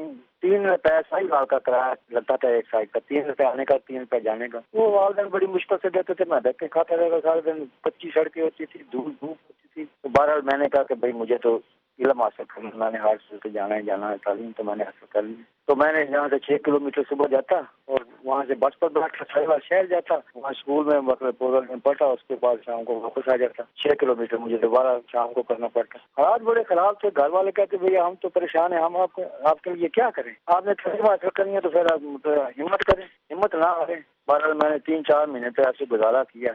3 रुपए साहिवाल का किराया लगता था एक साइड का, 3 रुपए आने का, 3 रुपए जाने का। वो वालदेन बड़ी मुश्किल से देते थे, मैं धक्के खाता रहेगा सारे दिन। 25 सड़कें होती थी, धूप होती थी। तो बहरहाल मैंने कहा कि भाई मुझे तो इल्म हासिल करना, मैंने हाई स्कूल से जाना है तालीम तो मैंने हासिल कर ली। तो मैंने यहाँ से 6 किलोमीटर सुबह जाता और वहाँ से बस पर बैठ कर साहिवाल शहर जाता, वहाँ स्कूल में मतलब प्रोग्राम में पढ़ता, उसके बाद शाम को वापस आ जाता। 6 किलोमीटर मुझे दोबारा शाम को करना पड़ता। हालात बड़े खराब थे। घर वाले कहते भैया हम तो परेशान है, हम आपके लिए क्या करें, आपने तालीम हासिल करनी है तो फिर आप हिम्मत करें, हिम्मत ना हारें। बहरहाल मैंने 3-4 महीने तक ऐसे गुजारा किया।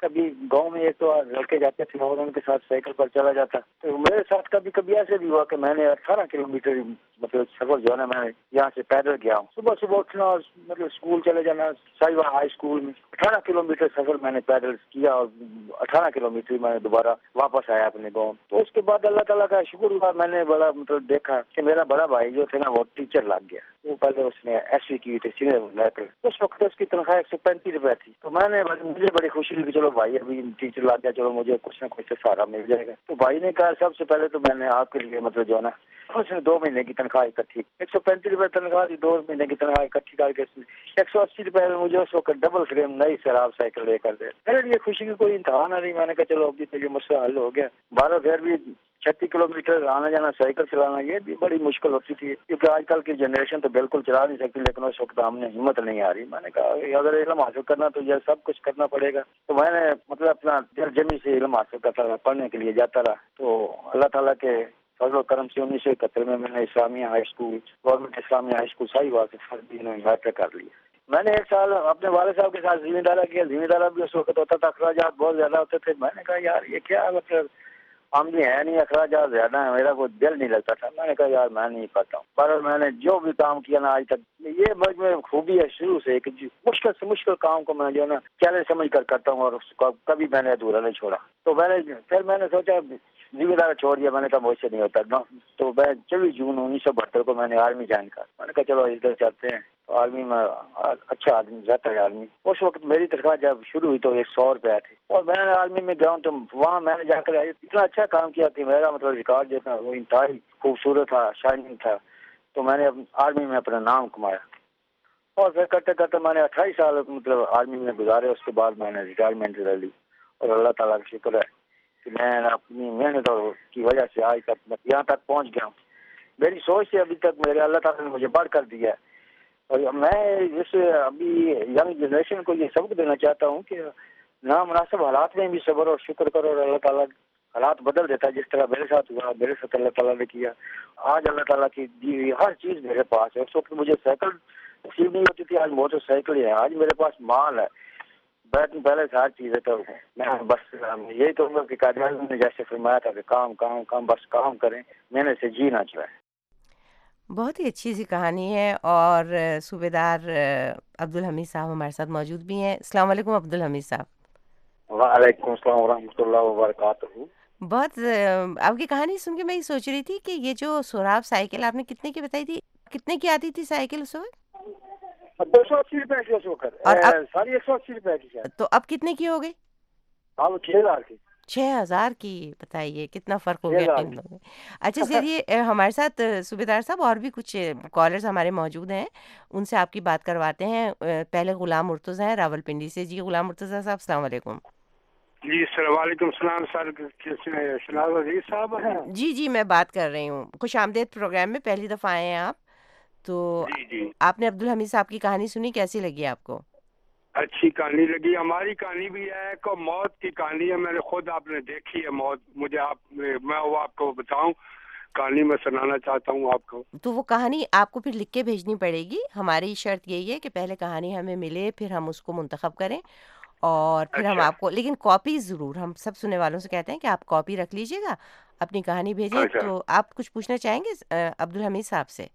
کبھی گاؤں میں ایک تو لڑکے جاتے تھے اور ان کے ساتھ سائیکل پر چلا جاتا. تو میرے ساتھ کبھی کبھی ایسے بھی ہوا کہ میں نے 18 کلومیٹر مطلب سفر جو ہے نا میں یہاں سے پیدل گیا ہوں. صبح صبح اٹھنا اور مطلب اسکول چلے جانا سائیوا ہائی اسکول میں 18 کلومیٹر سفر میں نے پیدل کیا اور 18 کلومیٹر میں نے دوبارہ واپس آیا اپنے گاؤں. تو اس کے بعد اللہ تعالیٰ کا شکر ہوا, میں نے بڑا مطلب دیکھا کہ میرا بڑا بھائی جو تھا نا وہ ٹیچر لگ گیا. وہ پہلے اس نے ایس وی کی تھی سینئر لیٹر. اس وقت اس کی تنخواہ 135 روپے تھی. تو میں نے مجھے بڑی خوشی ہوئی کہ چلو بھائی ابھی ٹیچر لگ گیا, چلو مجھے کچھ نہ کچھ سہارا مل جائے گا. تو بھائی نے کہا سب سے پہلے تو میں نے آپ کے لیے مطلب جو ہے نا اس نے 2 مہینے کی تنخواہ اکٹھی 135 روپے تنخواہ تھی, 2 مہینے کی تنخواہ اکٹھی کر کے 180 روپے میں مجھے اس وقت ڈبل فریم نئی سیراب سائیکل لے کر دے. میرے لیے خوشی کی کوئی انتہا نہ رہی. میں نے کہا چلو ابھی تو یہ مسئلہ حل ہو گیا. 12 پھر بھی 36 کلومیٹر آنا جانا سائیکل چلانا یہ بھی بڑی مشکل ہوتی تھی, کیونکہ آج کل کی جنریشن تو بالکل چلا نہیں سکتی. لیکن اس وقت ہم نے ہمت نہیں آ رہی. میں نے کہا اگر علم حاصل کرنا تو یہ سب کچھ کرنا پڑے گا. تو میں نے مطلب اپنا دل جمی سے علم حاصل کرتا رہا, پڑھنے کے لیے جاتا رہا. تو اللہ تعالیٰ کے فضل و کرم سے 1971 میں نے Islamia high school government Islamia high school Sahiwal سے فرضی انویٹر کر لیا. میں نے 1 سال اپنے والد صاحب کے ساتھ زمیندارہ کیا. زمیندارہ بھی اس وقت ہوتا تھا, اخراجات بہت زیادہ ہوتے تھے. میں نے کہا یار یہ کیا مطلب آمدنی ہے نہیں, اخراجات زیادہ ہیں, میرا کوئی دل نہیں لگتا تھا. میں نے کہا یار میں نہیں پاتا ہوں. پر میں نے جو بھی کام کیا نا آج تک یہ مجھ میں خوبی ہے شروع سے کہ مشکل سے مشکل کام کو میں جو ہے نا چیلنج سمجھ کر کرتا ہوں اور اس کو کبھی میں نے ادھورا نہیں چھوڑا. تو پھر میں نے سوچا ذمہ دار چھوڑ دیا. میں نے کہا مجھ سے نہیں ہوتا نا. تو میں 24 جون 1972 کو میں نے آرمی جوائن کر. میں نے کہا چلو ادھر چلتے ہیں. تو آرمی میں اچھا آدمی جاتا ہے آرمی. اس وقت میری تنخواہ جب شروع ہوئی تو 100 روپے تھی. اور میں نے آرمی میں گیا ہوں تو وہاں میں نے جا کر اتنا اچھا کام کیا کہ میرا مطلب ریکارڈ جو تھا وہ انتہائی خوبصورت تھا, شائننگ تھا. تو میں نے آرمی میں اپنا نام کمایا. اور پھر کرتے کرتے میں نے 28 سال مطلب آرمی میں گزارے. اس کے بعد میں نے ریٹائرمنٹ لے لی. اور اللہ تعالیٰ کا شکر ہے کہ میں اپنی محنت کی وجہ سے آج تک یہاں تک پہنچ گیا ہوں. میری سوچ سے ابھی تک میرے اللہ تعالیٰ نے مجھے بڑھ کر دیا ہے. اور میں اس ابھی ینگ جنریشن کو یہ سبق دینا چاہتا ہوں کہ نامناسب حالات میں بھی صبر اور شکر کرو, اور اللہ تعالیٰ حالات بدل دیتا ہے. جس طرح میرے ساتھ ہوا, میرے ساتھ اللہ تعالیٰ نے کیا. آج اللہ تعالیٰ کی دی ہوئی ہر چیز میرے پاس ہے. اس وقت مجھے سائیکل نصیب نہیں ہوتی تھی, آج موٹر سائیکل ہے. آج میرے پاس مال ہے, بیٹھنے پہلے سے ہر چیز ہے. تو میں بس یہی کہوں گا کہ قائد اعظم نے جیسے فرمایا تھا کہ کام کام کام بس کام کریں, محنت سے جی نہ چلائیں. بہت ہی اچھی سی کہانی ہے. اور صوبیدار عبدالحمید صاحب ہمارے ساتھ موجود بھی ہیں. السلام علیکم عبدالحمید صاحب. وعلیکم السلام ورحمۃ اللہ وبرکاتہ. بہت آپ کی کہانی سن کے میں یہ سوچ رہی تھی کہ یہ جو سوراب سائیکل آپ نے کتنے کی بتائی تھی, کتنے کی آتی تھی سائیکل اس وقت؟ 280 روپے کی اس وقت, اور ساری 180 روپے کی. تو اب کتنے کی ہو گئی؟ اب 6000 کی. 6000 کی. بتائیے کتنا فرق ہو گیا ان لوگوں میں. اچھا چلیے ہمارے ساتھ صوبیدار صاحب اور بھی کچھ کالرز ہمارے موجود ہیں, ان سے آپ کی بات کرواتے ہیں. پہلے غلام مرتضیٰ ہیں راول پنڈی سے. جی غلام مرتضیٰ صاحب السلام علیکم. جی وعلیکم السلام سر. شناز عزیز صاحب ہیں؟ جی میں بات کر رہی ہوں. خوش آمدید پروگرام میں, پہلی دفعہ آئے ہیں آپ. تو جی آپ نے عبدالحمید صاحب کی کہانی سنی, کیسی لگی آپ کو؟ اچھی کہانی لگی. ہماری کہانی بھی ہے کہ موت کی کہانی ہے. میں نے خود آپ نے دیکھی ہے موت. مجھے میں وہ آپ کو بتاؤں کہانی میں سنانا چاہتا ہوں آپ کو. تو وہ کہانی آپ کو پھر لکھ کے بھیجنی پڑے گی. ہماری شرط یہی ہے کہ پہلے کہانی ہمیں ملے, پھر ہم اس کو منتخب کریں, اور پھر ہم آپ کو, لیکن کاپی ضرور, ہم سب سننے والوں سے کہتے ہیں کہ آپ کاپی رکھ لیجیے گا, اپنی کہانی بھیجیں. تو آپ کچھ پوچھنا چاہیں گے عبدالحمید صاحب سے؟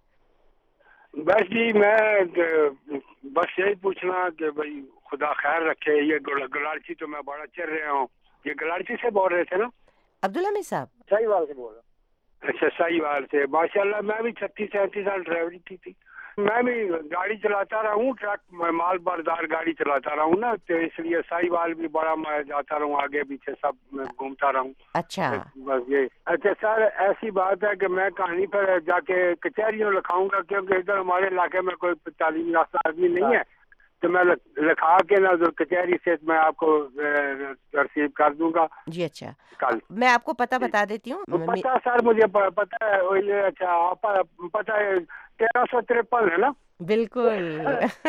بس جی میں بس یہی پوچھنا کہ بھائی خدا خیر رکھے. یہ گلاڑچی تو میں بڑا چل رہا ہوں. یہ گلاڑچی سے بول رہے تھے نا عبدالحمید صاحب؟ ساہیوال سے بول رہا ہوں. اچھا ساہیوال سے. ماشاء اللہ میں بھی 36-37 سال ڈرائیوری کی تھی. میں بھی گاڑی چلاتا رہا ہوں, ٹرک مال بردار گاڑی چلاتا رہا ہوں نا, تو اس لیے ساہیوال بھی بڑا میں جاتا رہا ہوں, آگے پیچھے سب میں گھومتا رہا ہوں. اچھا بس یہ. اچھا سر ایسی بات ہے کہ میں کہانی پر جا کے کچہریوں لکھاؤں گا, کیونکہ ادھر ہمارے علاقے میں کوئی تعلیم یافتہ آدمی نہیں ہے. تو میں لکھا کے نا کچہری سے میں آپ کو رسیو کر دوں گا. جی اچھا کل میں آپ کو پتہ بتا دیتی ہوں. پتہ سر مجھے پتہ ہے. اچھا پتہ ہے 1353 ہے نا؟ بالکل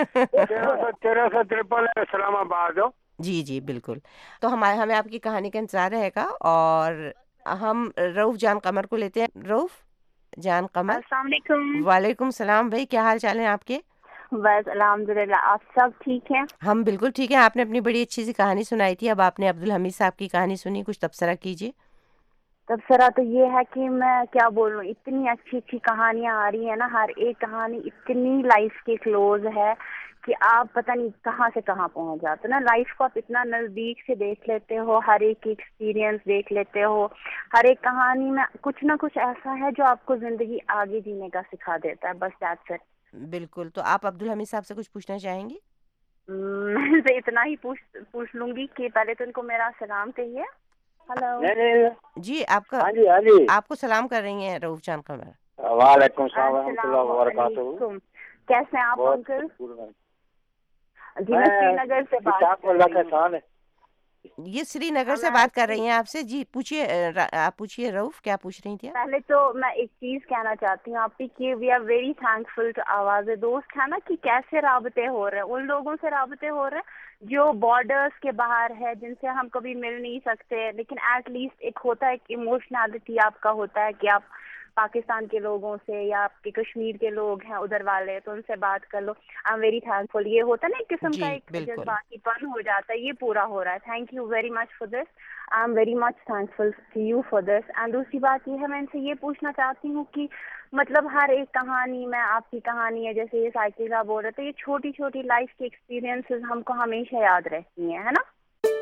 1353 اسلام آباد ہو. جی بالکل. تو ہمیں آپ کی کہانی کا انتظار رہے گا. اور ہم رؤف جان قمر کو لیتے ہیں. رؤف جان قمر. السلام علیکم. وعلیکم السلام بھائی, کیا حال چال ہیں آپ کے؟ بس الحمدللہ. آپ سب ٹھیک ہیں؟ ہم بالکل ٹھیک ہیں. آپ نے اپنی بڑی اچھی سی کہانی سنائی تھی, اب آپ نے عبدالحمید صاحب کی کہانی سنی, کچھ تبصرہ کیجیے. تبصرہ تو یہ ہے کہ میں کیا بولوں, اتنی اچھی اچھی کہانیاں آ رہی ہیں نا, ہر ایک کہانی اتنی لائف کے کلوز ہے کہ آپ پتہ نہیں کہاں سے کہاں پہنچ جاتے نا. لائف کو آپ اتنا نزدیک سے دیکھ لیتے ہو, ہر ایک کی ایکسپیرینس دیکھ لیتے ہو, ہر ایک کہانی میں کچھ نہ کچھ ایسا ہے جو آپ کو زندگی آگے جینے کا سکھا دیتا ہے. بس دیٹس اٹ. بالکل. تو آپ عبدالحمید صاحب سے کچھ پوچھنا چاہیں گی؟ میں سے اتنا ہی پوچھ لوں گی کہ پہلے تو ان کو میرا سلام کہیے. ہلو جی, آپ کا آپ کو سلام کر رہی ہیں رؤوف جان قمر. وعلیکم السلام ورحمۃ اللہ وبرکاتہ. کیسے ہیں آپ انکل؟ جی میں سری نگر سے بات یہ سری نگر سے بات کر رہی ہیں آپ سے. جی پوچھیے, آپ پوچھیے رؤوف, کیا پوچھ رہی تھی؟ پہلے تو میں ایک چیز کہنا چاہتی ہوں آپ کی, we are very thankful to آواز دوست ہے نا, کہ کیسے رابطے ہو رہے ہیں, ان لوگوں سے رابطے ہو رہے ہیں جو بارڈرز کے باہر ہے, جن سے ہم کبھی مل نہیں سکتے, لیکن ایٹ لیسٹ ایک ہوتا ہے ایک ایموشنالٹی آپ کا ہوتا ہے کہ آپ پاکستان کے لوگوں سے یا آپ کے کشمیر کے لوگ ہیں ادھر والے, تو ان سے بات کر لو. I am very thankful. یہ ہوتا ہے نا ایک قسم کا ایک جذباتی پن ہو جاتا ہے, یہ پورا ہو رہا ہے. Thank you very much for this. I am very much thankful to you for this. And دوسری بات یہ ہے, میں ان سے یہ پوچھنا چاہتی ہوں کہ مطلب ہر ایک کہانی میں آپ کی کہانی ہے, جیسے یہ سائیکل کا بول رہے تو یہ چھوٹی چھوٹی لائف کی ایکسپیرینسز ہم کو ہمیشہ یاد رہتی ہیں, ہے نا.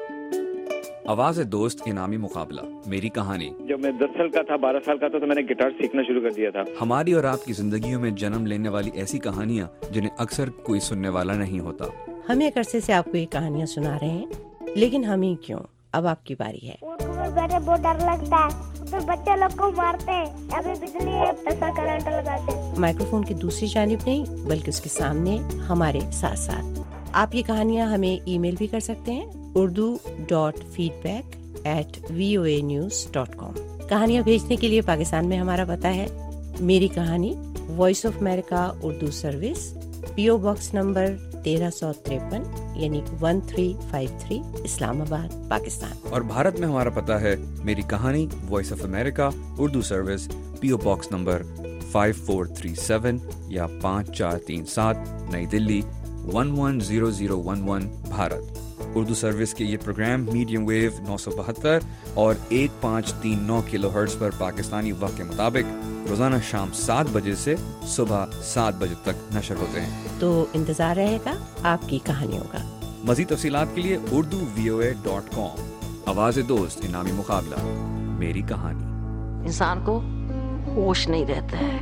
آواز دوست انعامی مقابلہ میری کہانی. جب میں 10 سال کا تھا, 12 سال کا تھا, تو میں نے گٹار سیکھنا شروع کر دیا تھا. ہماری اور آپ کی زندگیوں میں جنم لینے والی ایسی کہانیاں جنہیں اکثر کوئی سننے والا نہیں ہوتا. ہم ایک عرصے سے آپ کو یہ کہانیاں سنا رہے ہیں, لیکن ہم ہی کیوں, اب آپ کی باری ہے. اردو میں بیٹھے بہت ڈر لگتا ہے, تو بچے لوگ کو مارتے ہیں, ابھی بجلی ایسا کرنٹ لگاتے ہیں. مائکروفون کی دوسری جانب نہیں بلکہ اس کے سامنے ہمارے ساتھ ساتھ. آپ یہ کہانیاں ہمیں ای میل بھی کر سکتے ہیں, urdu.feedback@voanews.com. کہانیاں بھیجنے کے لیے پاکستان میں ہمارا پتہ ہے Meri Kahani, voice of America Urdu service, PO box number 1353 یعنی 1353 اسلام آباد پاکستان. اور بھارت میں ہمارا پتہ ہے Meri Kahani, voice of America Urdu service, PO box number 5437 یا 5437 نئی دلی 110011 بھارت. اردو سروس کے یہ پروگرام میڈیم ویو 972 اور 1539 کلو ہرٹز پر پاکستانی وقت کے مطابق روزانہ شام 7 بجے سے صبح 7 بجے تک نشر ہوتے ہیں. تو انتظار رہے گا آپ کی کہانیوں کا. مزید تفصیلات کے لیے urduvoa.com. آواز دوست انعامی مقابلہ میری کہانی. انسان کو ہوش نہیں رہتا ہے,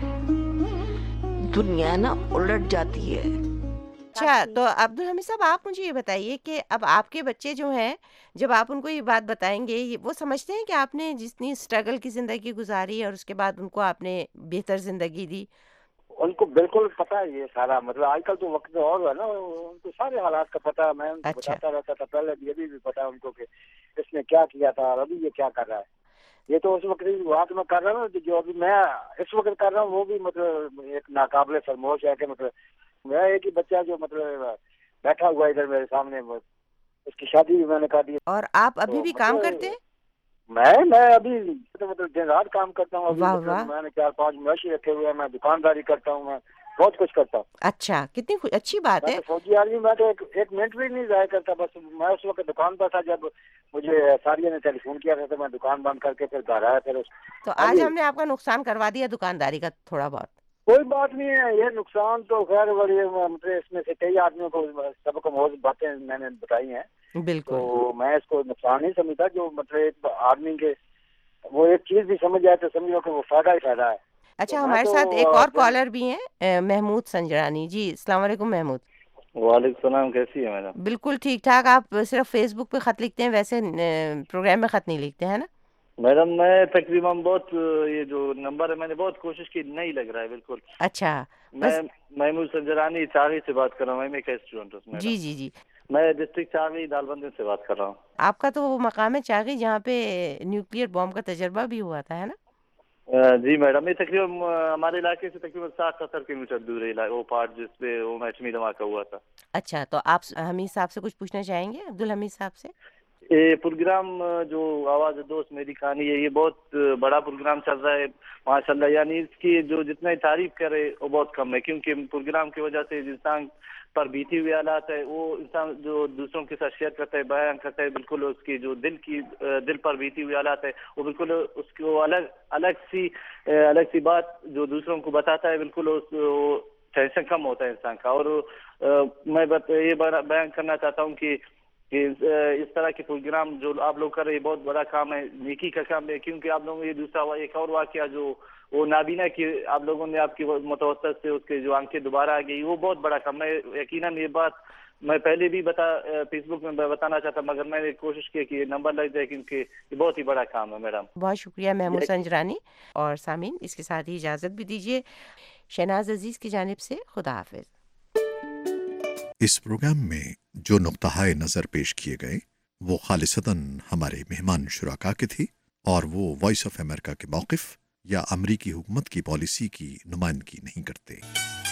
دنیا نا الٹ جاتی ہے. اچھا, تو عبدالحمید صاحب آپ مجھے یہ بتائیے کہ اب آپ کے بچے جو ہیں, جب آپ ان کو یہ بات بتائیں گے, وہ سمجھتے ہیں کہ آپ نے جتنی اسٹرگل کی زندگی گزاری اور اس کے بعد ان کو آپ نے بہتر زندگی دی؟ ان کو بالکل پتا ہے یہ سارا, مطلب آج کل تو وقت اور ہے نا, ان کو سارے حالات کا پتا ہے. میں ان کو بتاتا رہتا تھا پہلے, یہ بھی پتا ہے ان کو کہ اس نے کیا کیا تھا اور ابھی یہ کیا کر رہا ہے. یہ تو اس وقت بات میں کر رہا ہوں جو ابھی میں اس وقت کر رہا ہوں, وہ بھی مطلب ایک ناقابل فرموش ہے کہ مطلب میں ایک ہی بچہ جو مطلب بیٹھا ہوا ادھر میرے سامنے, اس کی شادی بھی میں نے کر دی. اور آپ ابھی بھی کام کرتے ہیں؟ میں ابھی مطلب دن رات کام کرتا ہوں. میں نے 4-5 مویشی رکھے ہوئے ہیں, میں دکانداری کرتا ہوں, میں بہت کچھ کرتا ہوں. اچھا, کتنی اچھی بات ہے. فوجی آدمی, میں تو ایک منٹ بھی نہیں ضائع کرتا. بس میں اس وقت دکان پر تھا جب مجھے ساریہ نے ٹیلی فون کیا تھا, تو میں دکان بند کر کے پھر گھر آیا. پھر تو آج ہم نے آپ کا نقصان کروا دیا دکانداری کا تھوڑا بہت. کوئی بات نہیں ہے, یہ نقصان تو خیر بڑی مطلب اس میں سے کئی آدمیوں کو سب کو بہت باتیں میں نے بتائی ہیں. بالکل, تو میں اس کو نقصان نہیں سمجھتا. جو مطلب ایک آدمی کے وہ ایک چیز بھی سمجھ جائے تو سمجھو کہ وہ فائدہ ہی فائدہ ہے. اچھا, ہمارے ساتھ ایک اور کالر بھی ہیں, محمود سنجرانی. جی السلام علیکم محمود. وعلیکم السلام, کیسی ہے میڈم؟ بالکل ٹھیک ٹھاک. آپ صرف فیس بک پہ خط لکھتے ہیں, ویسے پروگرام میں خط نہیں لکھتے ہیں نا؟ میڈم میں تقریباً بہت, یہ جو نمبر ہے میں نے بہت کوشش کی, نہیں لگ رہا ہے بالکل. اچھا, میں محمود سنجرانی چاغی سے بات کر رہا ہوں. میں ایک اسٹوڈنٹ ہوں. جی جی جی, میں ڈسٹرکٹ چاغی دالبندی سے بات کر رہا ہوں. آپ کا تو وہ مقام ہے چاغی جہاں پہ نیوکلیئر بم کا تجربہ بھی ہوا تھا, ہے نا؟ جی میڈم, یہ تقریباً ہمارے علاقے سے تقریباً 60-70 کلومیٹر دور ہے وہ پارٹ جس پہ وہ ایٹمی دھماکہ ہوا تھا. اچھا, تو آپ حمید صاحب سے کچھ پوچھنا چاہیں گے, عبدالحمید صاحب سے؟ یہ پروگرام جو آواز دوست میری کہانی ہے، یہ بہت بڑا پروگرام چل رہا ہے ماشاءاللہ. یعنی اس کی جو جتنا تعریف کرے وہ بہت کم ہے، کیونکہ پروگرام کی وجہ سے انسان پر بیتی ہوئی حالات ہے وہ انسان جو دوسروں کے ساتھ شیئر کرتا ہے، بیان کرتا ہے، بالکل اس کی جو دل پر بیتی ہوئی حالات ہے وہ بالکل اس کو الگ سی بات جو دوسروں کو بتاتا ہے، بالکل ٹینشن کم ہوتا ہے انسان کا. اور میں یہ بیان کرنا چاہتا ہوں کہ اس طرح کے پروگرام جو آپ لوگ کر رہے ہیں بہت بڑا کام ہے، نیکی کا کام ہے. کیونکہ آپ لوگوں نے یہ دوسرا ایک اور واقعہ جو وہ نابینا کی آپ لوگوں نے آپ کی متوسط سے اس کے جو آنکھیں دوبارہ آ گئی، وہ بہت بڑا کام ہے. یقیناً یہ بات میں پہلے بھی فیس بک میں بتانا چاہتا، مگر میں نے کوشش کی کہ یہ نمبر لگ جائے، کیونکہ یہ بہت ہی بڑا کام ہے. میڈم بہت شکریہ محمود سنجرانی. اور سامعین اس کے ساتھ ہی اجازت بھی دیجیے شہناز عزیز کی جانب سے. خدا حافظ. اس پروگرام میں جو نقطہ نظر پیش کیے گئے وہ خالصتاً ہمارے مہمان شرکا کے تھے اور وہ وائس آف امریکہ کے موقف یا امریکی حکومت کی پالیسی کی نمائندگی نہیں کرتے.